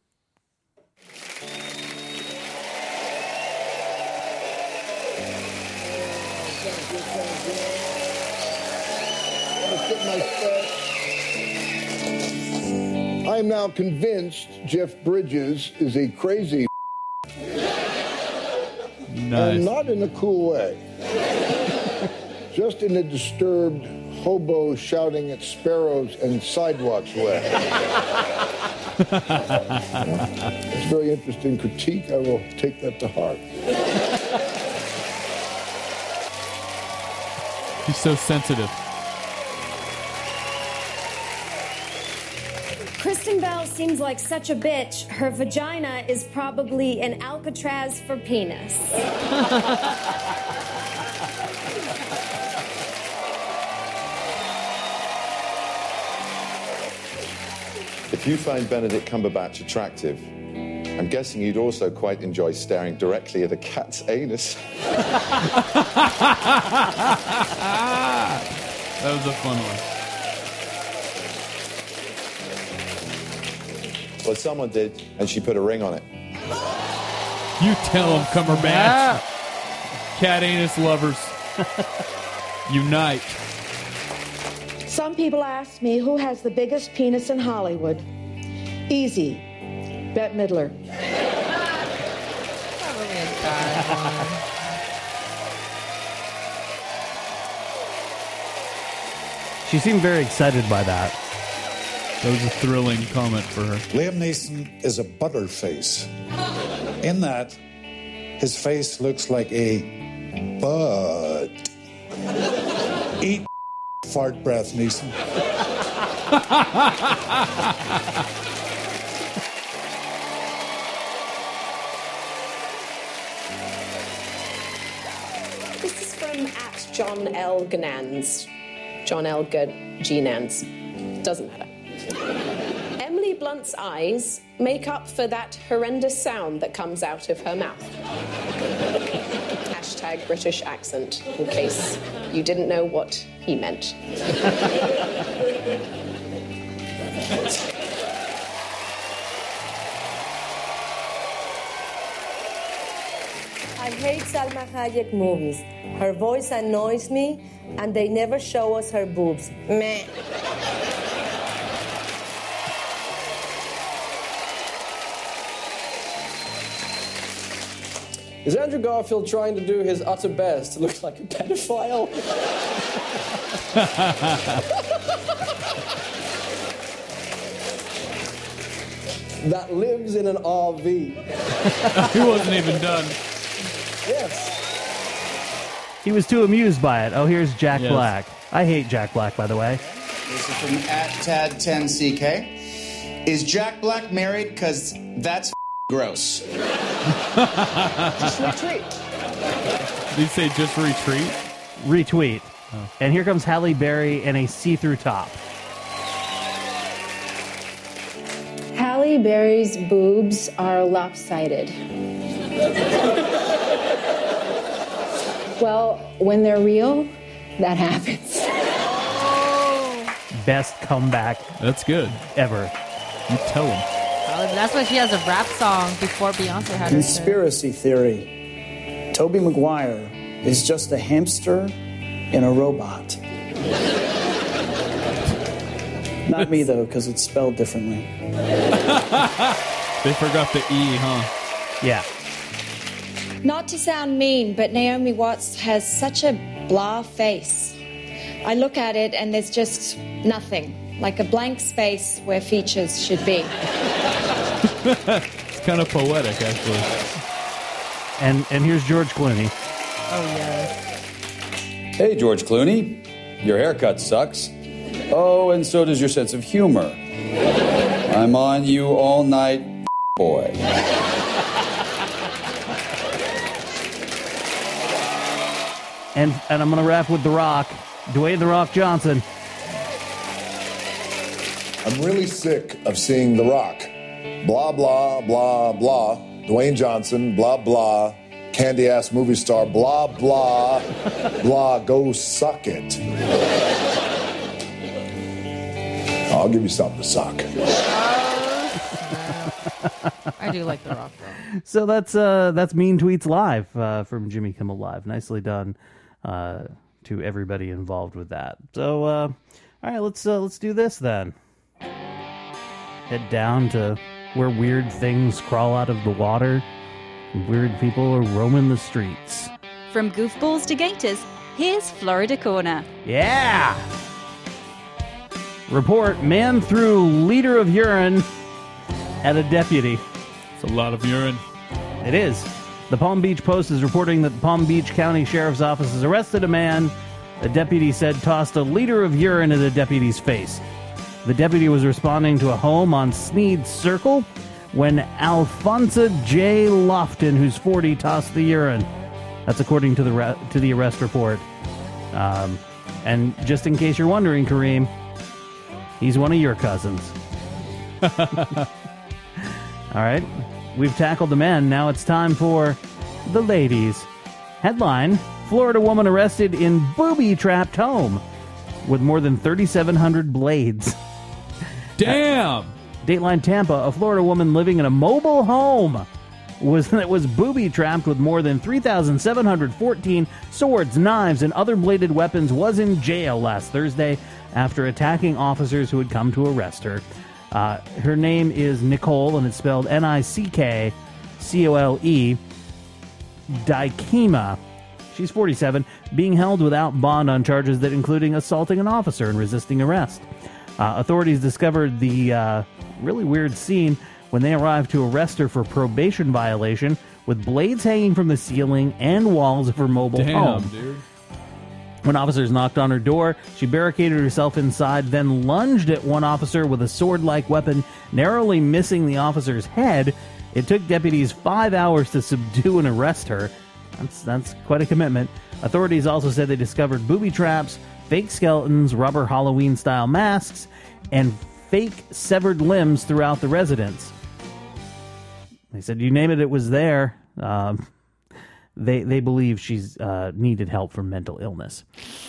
I am now convinced Jeff Bridges is a crazy Nice. and not in a cool way. Just in a disturbed hobo shouting at sparrows and sidewalks way. It's a very interesting critique. I will take that to heart. He's so sensitive. Kristen Bell seems like such a bitch. Her vagina is probably an Alcatraz for penis. If you find Benedict Cumberbatch attractive, I'm guessing you'd also quite enjoy staring directly at a cat's anus. That was a fun one. Well, someone did, and she put a ring on it. You tell him, Cumberbatch. Yeah. Cat anus lovers. Unite. Some people ask me who has the biggest penis in Hollywood. Easy. Bette Midler. She seemed very excited by that. That was a thrilling comment for her. Liam Neeson is a butterface. In that, his face looks like a butt. Eat fart breath, Neeson. This is from at John L. Gnans. John L. G. Nans. Doesn't matter. Emily Blunt's eyes make up for that horrendous sound that comes out of her mouth. Hashtag British accent, in case you didn't know what he meant. I hate Salma Hayek movies. Her voice annoys me, and they never show us her boobs. Meh. Is Andrew Garfield trying to do his utter best to look like a pedophile? That lives in an R V. He wasn't even done. Yes. He was too amused by it. Oh, here's Jack Yes. Black. I hate Jack Black, by the way. This is from at Tad ten C K. Is Jack Black married? Because that's gross. Just retreat. Did you say just retreat? Retweet. And here comes Halle Berry in a see-through top. Halle Berry's boobs are lopsided. Well, when they're real, that happens. Best comeback. That's good. Ever. You tell him. Oh, that's why she has a rap song before Beyonce had her. Conspiracy theory. Tobey Maguire is just a hamster in a robot. Not me, though, because it's spelled differently. They forgot the E, huh? Yeah. Not to sound mean, but Naomi Watts has such a blah face. I look at it and there's just nothing, like a blank space where features should be. It's kind of poetic, actually. And and here's George Clooney. Oh, yes. Hey, George Clooney. Your haircut sucks. Oh, and so does your sense of humor. I'm on you all night, boy. And and I'm going to wrap with The Rock. Dwayne The Rock Johnson. I'm really sick of seeing The Rock. Blah, blah, blah, blah. Dwayne Johnson, blah, blah. Candy-ass movie star, blah, blah, blah. Go suck it. I'll give you something to suck. I do like The Rock, though. So that's uh, that's Mean Tweets Live uh, from Jimmy Kimmel Live. Nicely done uh, to everybody involved with that. So, uh, all right, let's uh, let's do this then. Head down to where weird things crawl out of the water and weird people are roaming the streets. From goofballs to gators, here's Florida Corner. Yeah! Report, man threw liter of urine at a deputy. It's a lot of urine. It is. The Palm Beach Post is reporting that the Palm Beach County Sheriff's Office has arrested a man, a deputy said tossed a liter of urine at a deputy's face. The deputy was responding to a home on Sneed Circle when Alfonso J. Lofton, who's forty, tossed the urine. That's according to the re- to the arrest report. Um, and just in case you're wondering, Kareem, he's one of your cousins. All right. We've tackled the men. Now it's time for the ladies. Headline, Florida woman arrested in booby-trapped home with more than thirty-seven hundred blades. Damn! Dateline Tampa, a Florida woman living in a mobile home was that was booby-trapped with more than three thousand seven hundred fourteen swords, knives, and other bladed weapons was in jail last Thursday after attacking officers who had come to arrest her. Uh, her name is Nicole, and it's spelled N I C K C O L E, Dykema. She's forty-seven, being held without bond on charges that including assaulting an officer and resisting arrest. Uh, authorities discovered the uh, really weird scene when they arrived to arrest her for probation violation with blades hanging from the ceiling and walls of her mobile Damn, home. dude. When officers knocked on her door, she barricaded herself inside, then lunged at one officer with a sword-like weapon, narrowly missing the officer's head. It took deputies five hours to subdue and arrest her. That's, that's quite a commitment. Authorities also said they discovered booby traps, fake skeletons, rubber Halloween-style masks, and fake severed limbs throughout the residence. They said, you name it, it was there. Um, they they believe she's uh, needed help for mental illness.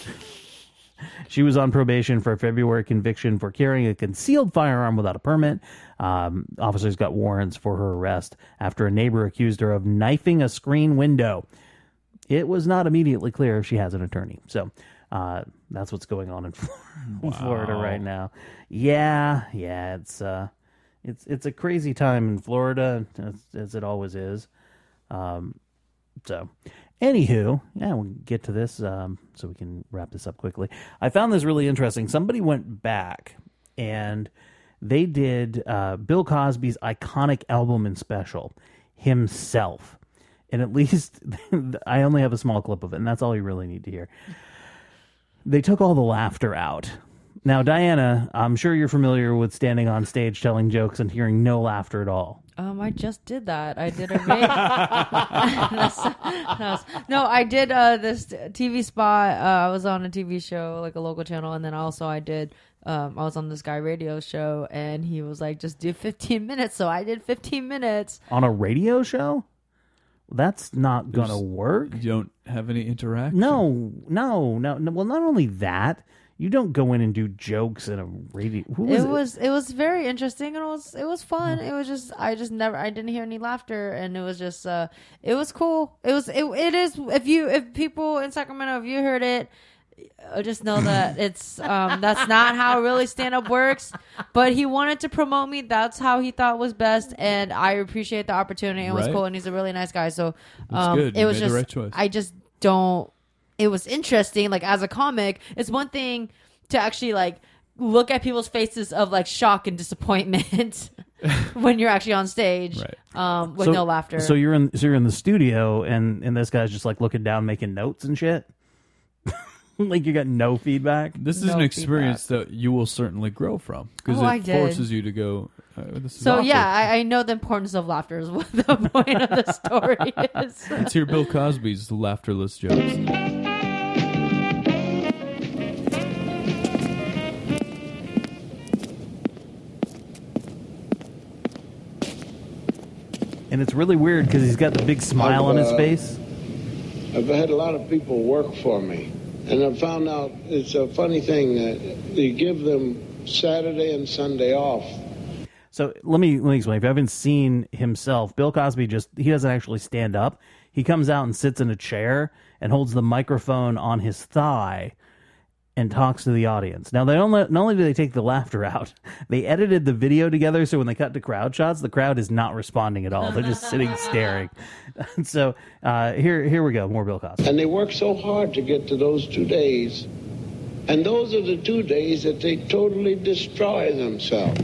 She was on probation for a February conviction for carrying a concealed firearm without a permit. Um, officers got warrants for her arrest after a neighbor accused her of knifing a screen window. It was not immediately clear if she has an attorney. So uh, that's what's going on in Wow. Florida right now. Yeah, yeah, it's uh, it's it's a crazy time in Florida, as, as it always is. Um, so, anywho, yeah, we'll get to this um, so we can wrap this up quickly. I found this really interesting. Somebody went back and they did uh, Bill Cosby's iconic album and special, himself. And at least I only have a small clip of it, and that's all you really need to hear. They took all the laughter out. Now, Diana, I'm sure you're familiar with standing on stage telling jokes and hearing no laughter at all. Um, I just did that. I did a radio. That's- that's- no, I did uh, this T V spot. Uh, I was on a T V show, like a local channel, and then also I did. Um, I was on this guy radio show, and he was like, "Just do fifteen minutes." So I did fifteen minutes On a radio show? That's not going to There's- work. You don't have any interaction. No, no, no, no. Well, not only that, you don't go in and do jokes in a radio. Who was it it? was it was very interesting, and it was it was fun. It was just I just never I didn't hear any laughter, and it was just uh it was cool. It was it it is if you if people in Sacramento, if you heard it, uh, just know that it's um that's not how really stand up works. But he wanted to promote me. That's how he thought was best, and I appreciate the opportunity. It was Right. cool, and he's a really nice guy. So That's um, good. it You was made the just right choice. I just don't. It was interesting. Like as a comic, it's one thing to actually like look at people's faces of like shock and disappointment when you're actually on stage, Right. um, with So- no laughter. So you're in, so you're in the studio, and and this guy's just like looking down, making notes and shit. Like you got no feedback. This is No an experience that you will certainly grow from because Oh, I it did. forces you to go. Uh, this is So awkward. yeah, I, I know the importance of laughter is what the point of the story is. Let's hear Bill Cosby's laughterless jokes. And it's really weird because he's got the big smile on his I've, uh, face. I've had a lot of people work for me, and I've found out it's a funny thing that you give them Saturday and Sunday off. So let me let me explain. If you haven't seen himself, Bill Cosby just he doesn't actually stand up. He comes out and sits in a chair and holds the microphone on his thigh and talks to the audience. Now, they don't let, not only do they take the laughter out, they edited the video together so when they cut to crowd shots, the crowd is not responding at all. They're just sitting staring. So uh, here here we go. More Bill Cosby. And they work so hard to get to those two days. And those are the two days that they totally destroy themselves.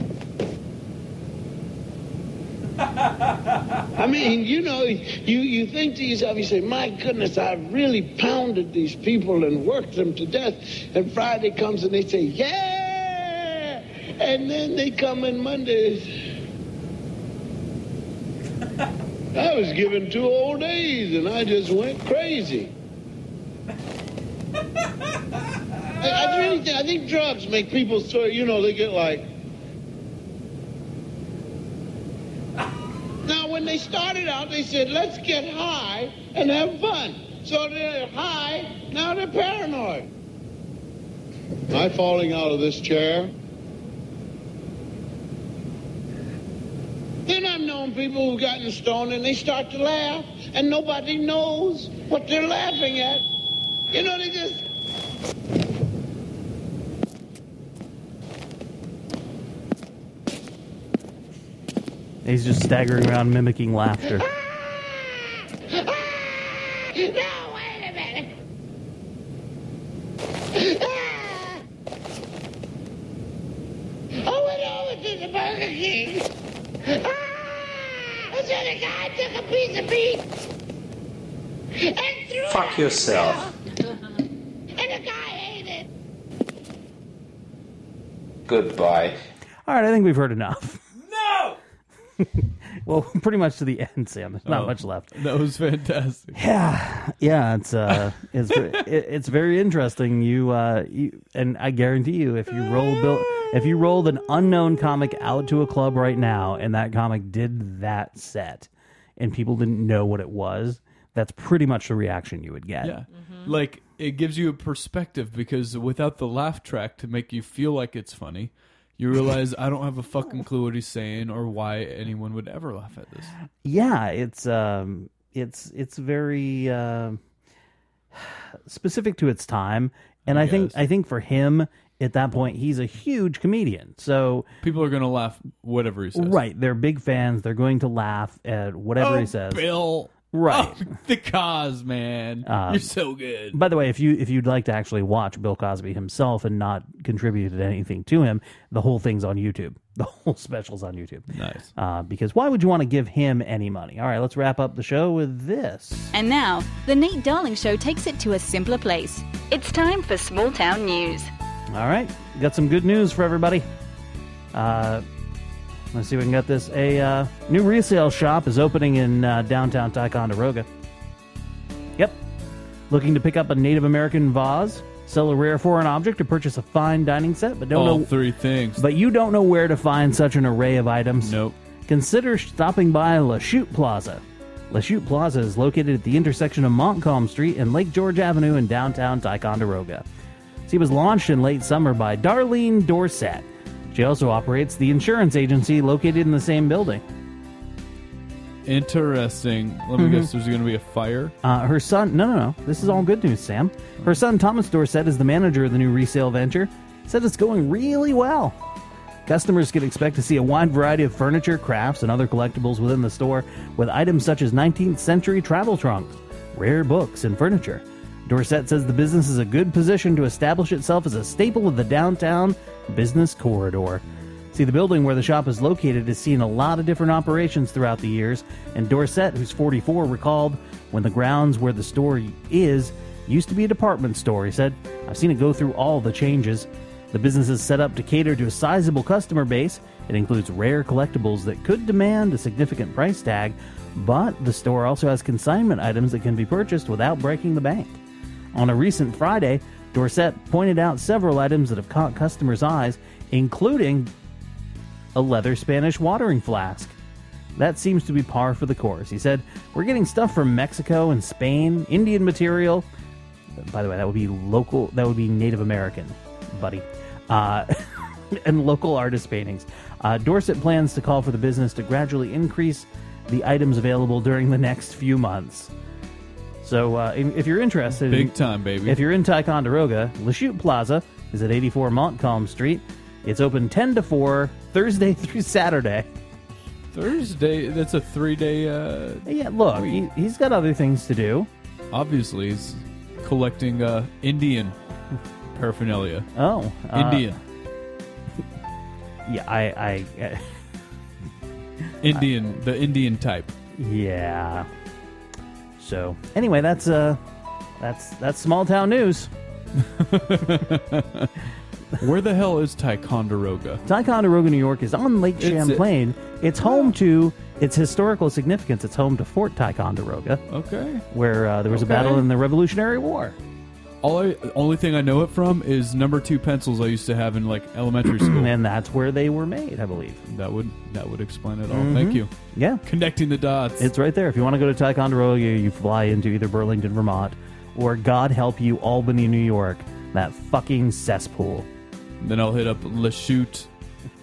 I mean, you know, you, you think to yourself, you say, my goodness, I've really pounded these people and worked them to death. And Friday comes and they say, yeah! And then they come in Monday. I was given two whole days and I just went crazy. I, I really think, I think drugs make people so, you know, they get like. Now, when they started out, they said, let's get high and have fun. So they're high, now they're paranoid. Am I falling out of this chair? Then I'm no on people who've gotten stoned and they start to laugh and nobody knows what they're laughing at. You know, they just... He's just staggering around mimicking laughter. No, wait a minute. Ah. Oh, went over to the Burger King. Ah. So the guy took a piece of meat and threw Fuck it yourself. out. And the guy ate it. Goodbye. All right, I think we've heard enough. No! Well, pretty much to the end, Sam. There's not Oh, much left. That was fantastic. Yeah, yeah. It's uh, it's it, it's very interesting. You uh, you, and I guarantee you, if you roll Bill, if you rolled an unknown comic out to a club right now, and that comic did that set, and people didn't know what it was, that's pretty much the reaction you would get. Yeah. Like, it gives you a perspective, because without the laugh track to make you feel like it's funny, you realize I don't have a fucking clue what he's saying or why anyone would ever laugh at this. Yeah, it's um, it's it's very uh, specific to its time, and I, I think I think for him at that point he's a huge comedian, so people are going to laugh whatever he says. Right, they're big fans. They're going to laugh at whatever oh, he says. Bill. Right. Oh, the Cos, man. Um, You're so good. By the way, if you if you'd like to actually watch Bill Cosby himself and not contributed anything to him, the whole thing's on YouTube. The whole special's on YouTube. Nice. Uh, because why would you want to give him any money? All right, let's wrap up the show with this. And now, the Nate Darling Show takes it to a simpler place. It's time for Small Town News. All right, got some good news for everybody. Uh, let's see if we can get this. A uh, new resale shop is opening in uh, downtown Ticonderoga. Yep. Looking to pick up a Native American vase, sell a rare foreign object, or purchase a fine dining set, but don't All know three things. But you don't know where to find such an array of items. Nope. Consider stopping by La Chute Plaza. La Chute Plaza is located at the intersection of Montcalm Street and Lake George Avenue in downtown Ticonderoga. She was launched in late summer by Darlene Dorsett. She also operates the insurance agency located in the same building. Interesting. Let me Mhm. guess, there's going to be a fire? Uh, her son, no, no, no. This is all good news, Sam. Her son, Thomas Dorsett, is the manager of the new resale venture. Said it's going really well. Customers can expect to see a wide variety of furniture, crafts, and other collectibles within the store, with items such as nineteenth century travel trunks, rare books, and furniture. Dorsett says the business is a good position to establish itself as a staple of the downtown business corridor. See, the building where the shop is located has seen a lot of different operations throughout the years, and Dorsett, who's forty-four, recalled when the grounds where the store is used to be a department store. He said, "I've seen it go through all the changes. The business is set up to cater to a sizable customer base. It includes rare collectibles that could demand a significant price tag, but the store also has consignment items that can be purchased without breaking the bank." On a recent Friday, Dorsett pointed out several items that have caught customers' eyes, including a leather Spanish watering flask. That seems to be par for the course. He said, "We're getting stuff from Mexico and Spain, Indian material." By the way, that would be local, that would be Native American, buddy. Uh, and local artist paintings. Uh, Dorsett plans to call for the business to gradually increase the items available during the next few months. So uh, if you're interested... Big in, time, baby. If you're in Ticonderoga, La Chute Plaza is at eighty-four Montcalm Street. It's open ten to four, Thursday through Saturday. Thursday? That's a three-day... Uh, yeah, look, he, he's got other things to do. Obviously, he's collecting uh, Indian paraphernalia. Oh. Uh, Indian. Yeah, I... I uh, Indian, the Indian type. Yeah. So, anyway, that's uh, that's that's small town news. Where the hell is Ticonderoga? Ticonderoga, New York is on Lake It's Champlain. It's home to its historical significance. It's home to Fort Ticonderoga. Okay. Where uh, there was Okay. a battle in the Revolutionary War. All I, only thing I know it from is number two pencils I used to have in like elementary school, and that's where they were made, I believe. That would that would explain it all. Mhm. Thank you. Yeah, connecting the dots. It's right there. If you want to go to Ticonderoga, you fly into either Burlington, Vermont, or God help you, Albany, New York. That fucking cesspool. Then I'll hit up La Chute,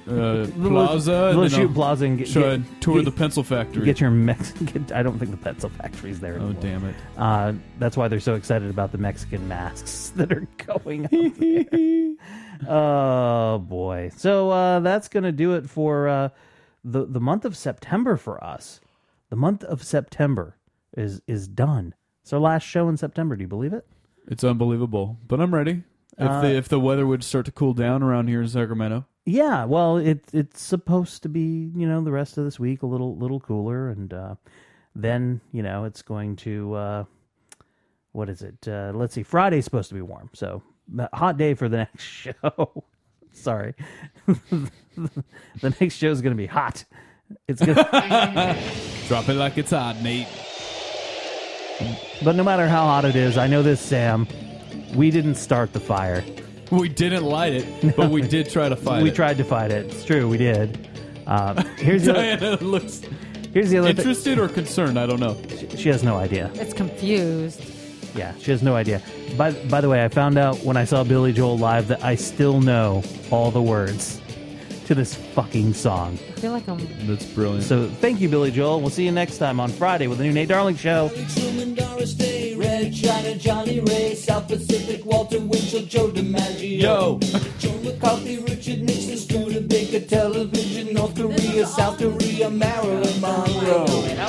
uh, We'll- Plaza. we'll and then shoot I'll Plaza and get- try and get- tour get- the pencil factory. Get your Mex. Get, I don't think the pencil factory's there anymore. Oh, damn it. Uh, that's why they're so excited about the Mexican masks that are going up there. Oh, boy. So uh, that's going to do it for uh, the, the month of September for us. The month of September is, is done. It's our last show in September. Do you believe it? It's unbelievable, but I'm ready. If Uh, the if the weather would start to cool down around here in Sacramento. Yeah, well, it it's supposed to be, you know, the rest of this week a little little cooler, and uh, then, you know, it's going to uh, what is it? Uh, let's see, Friday's supposed to be warm, so a hot day for the next show. Sorry, the next show is going to be hot. It's gonna Drop it like it's hot, Nate. But no matter how hot it is, I know this, Sam. We didn't start the fire. We didn't light it, but we did try to fight we it. tried to fight it. It's true, we did. Uh, here's the Diana other, looks here's the other thi- interested or concerned. I don't know. She, she has no idea. It's confused. Yeah, she has no idea. By by the way, I found out when I saw Billy Joel live that I still know all the words to this fucking song. I feel like I'm... That's brilliant. So thank you, Billy Joel. We'll see you next time on Friday with the new Nate Darling Show. Truman, Doris Day, Red China, Johnny Ray, South Pacific, Walter Winchell, Joe DiMaggio. Yo. Joe McCarthy, Richard Nixon, Studebaker, Television, North Korea, South Korea, Marilyn Monroe.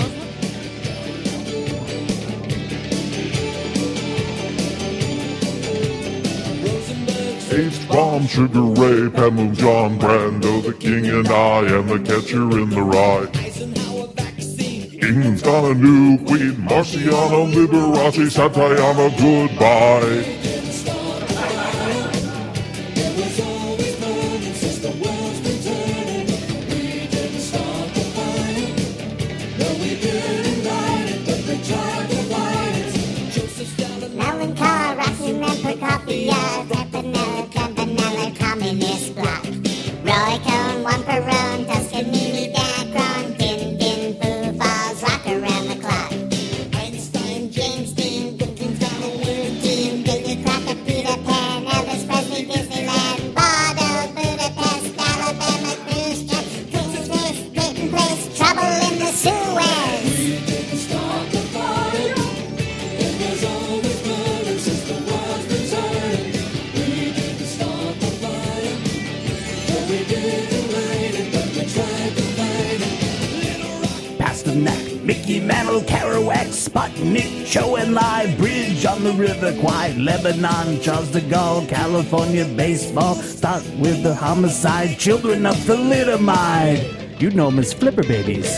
H-Bomb, Sugar Ray, Pamela, John Brando, the King and I, and the Catcher in the Rye. England's got a new queen, Marciano, Liberace, Santayana, goodbye. Melancholy, Rocky, Memphis, Campanella, Campanella, Communist Bloc. Roy Cohn, one Perone, Tuscanini, Dacron, Din Din, Boo Falls, rock around the clock. Einstein, James Dean, Goodwin's got a weird team. David Crocker, Peter Pan, Elvis Presley, Disneyland, Bordeaux, Budapest, Alabama, Khrushchev, Christmas, Clinton Place, trouble in the Suez. We didn't start the fire. It was always burning since the world's been turning. We didn't start the fire. But we didn't light it, but we tried to fight it. Pasternak, Mickey Mantle, Kerouac, Sputnik, show and live, Bridge on the River Kwai, Lebanon, Charles de Gaulle, California baseball, start with the homicide, children of thalidomide. You know 'em as Flipper Babies.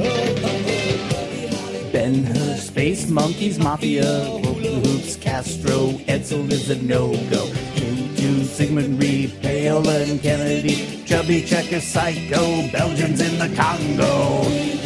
Ben Hur, Space Monkeys, Mafia, Hoops, Castro, Edsel is a no-go. Choo-choo, Sigmund Reed, Paola and Kennedy, Chubby Checker, Psycho, Belgians in the Congo.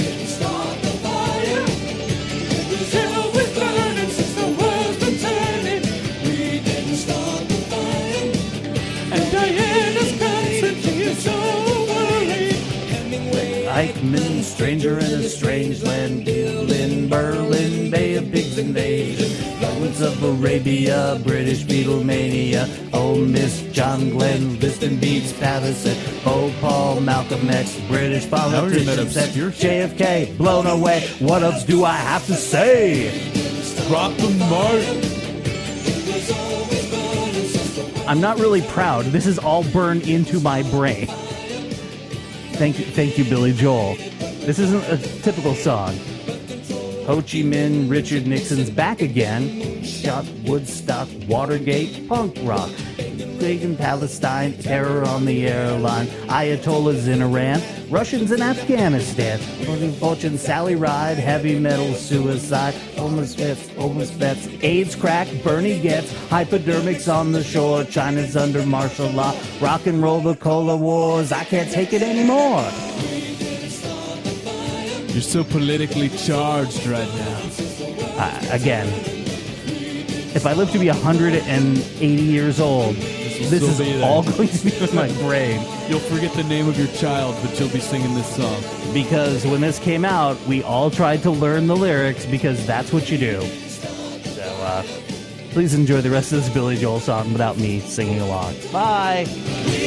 Eichmann, Stranger in a Strange Land, Berlin, Berlin, Bay of Pigs Invasion, Lawrence of Arabia, British Beatlemania, Ole Miss, John Glenn, Liston Beats, Patterson, Bhopal, Malcolm X, British politicians, J F K, blown away. What else do I have to say? Rock the mark. I'm not really proud. This is all burned into my brain. Thank you, thank you, Billy Joel. This isn't a typical song. Ho Chi Minh, Richard Nixon's back again. Shot, Woodstock, Watergate, punk rock. Reagan, Palestine, terror on the airline. Ayatollahs in Iran, Russians in Afghanistan. Fortune, Sally Ride, heavy metal, suicide. Homeless vets, homeless vets. AIDS, crack, Bernie gets. Hypodermics on the shore. China's under martial law. Rock and roll, the cola wars. I can't take it anymore. You're so politically charged right now. Uh, again, if I live to be one hundred eighty years old, this is be there. all going to be in my brain. You'll forget the name of your child, but you'll be singing this song. Because when this came out, we all tried to learn the lyrics because that's what you do. So, uh, please enjoy the rest of this Billy Joel song without me singing along. Bye!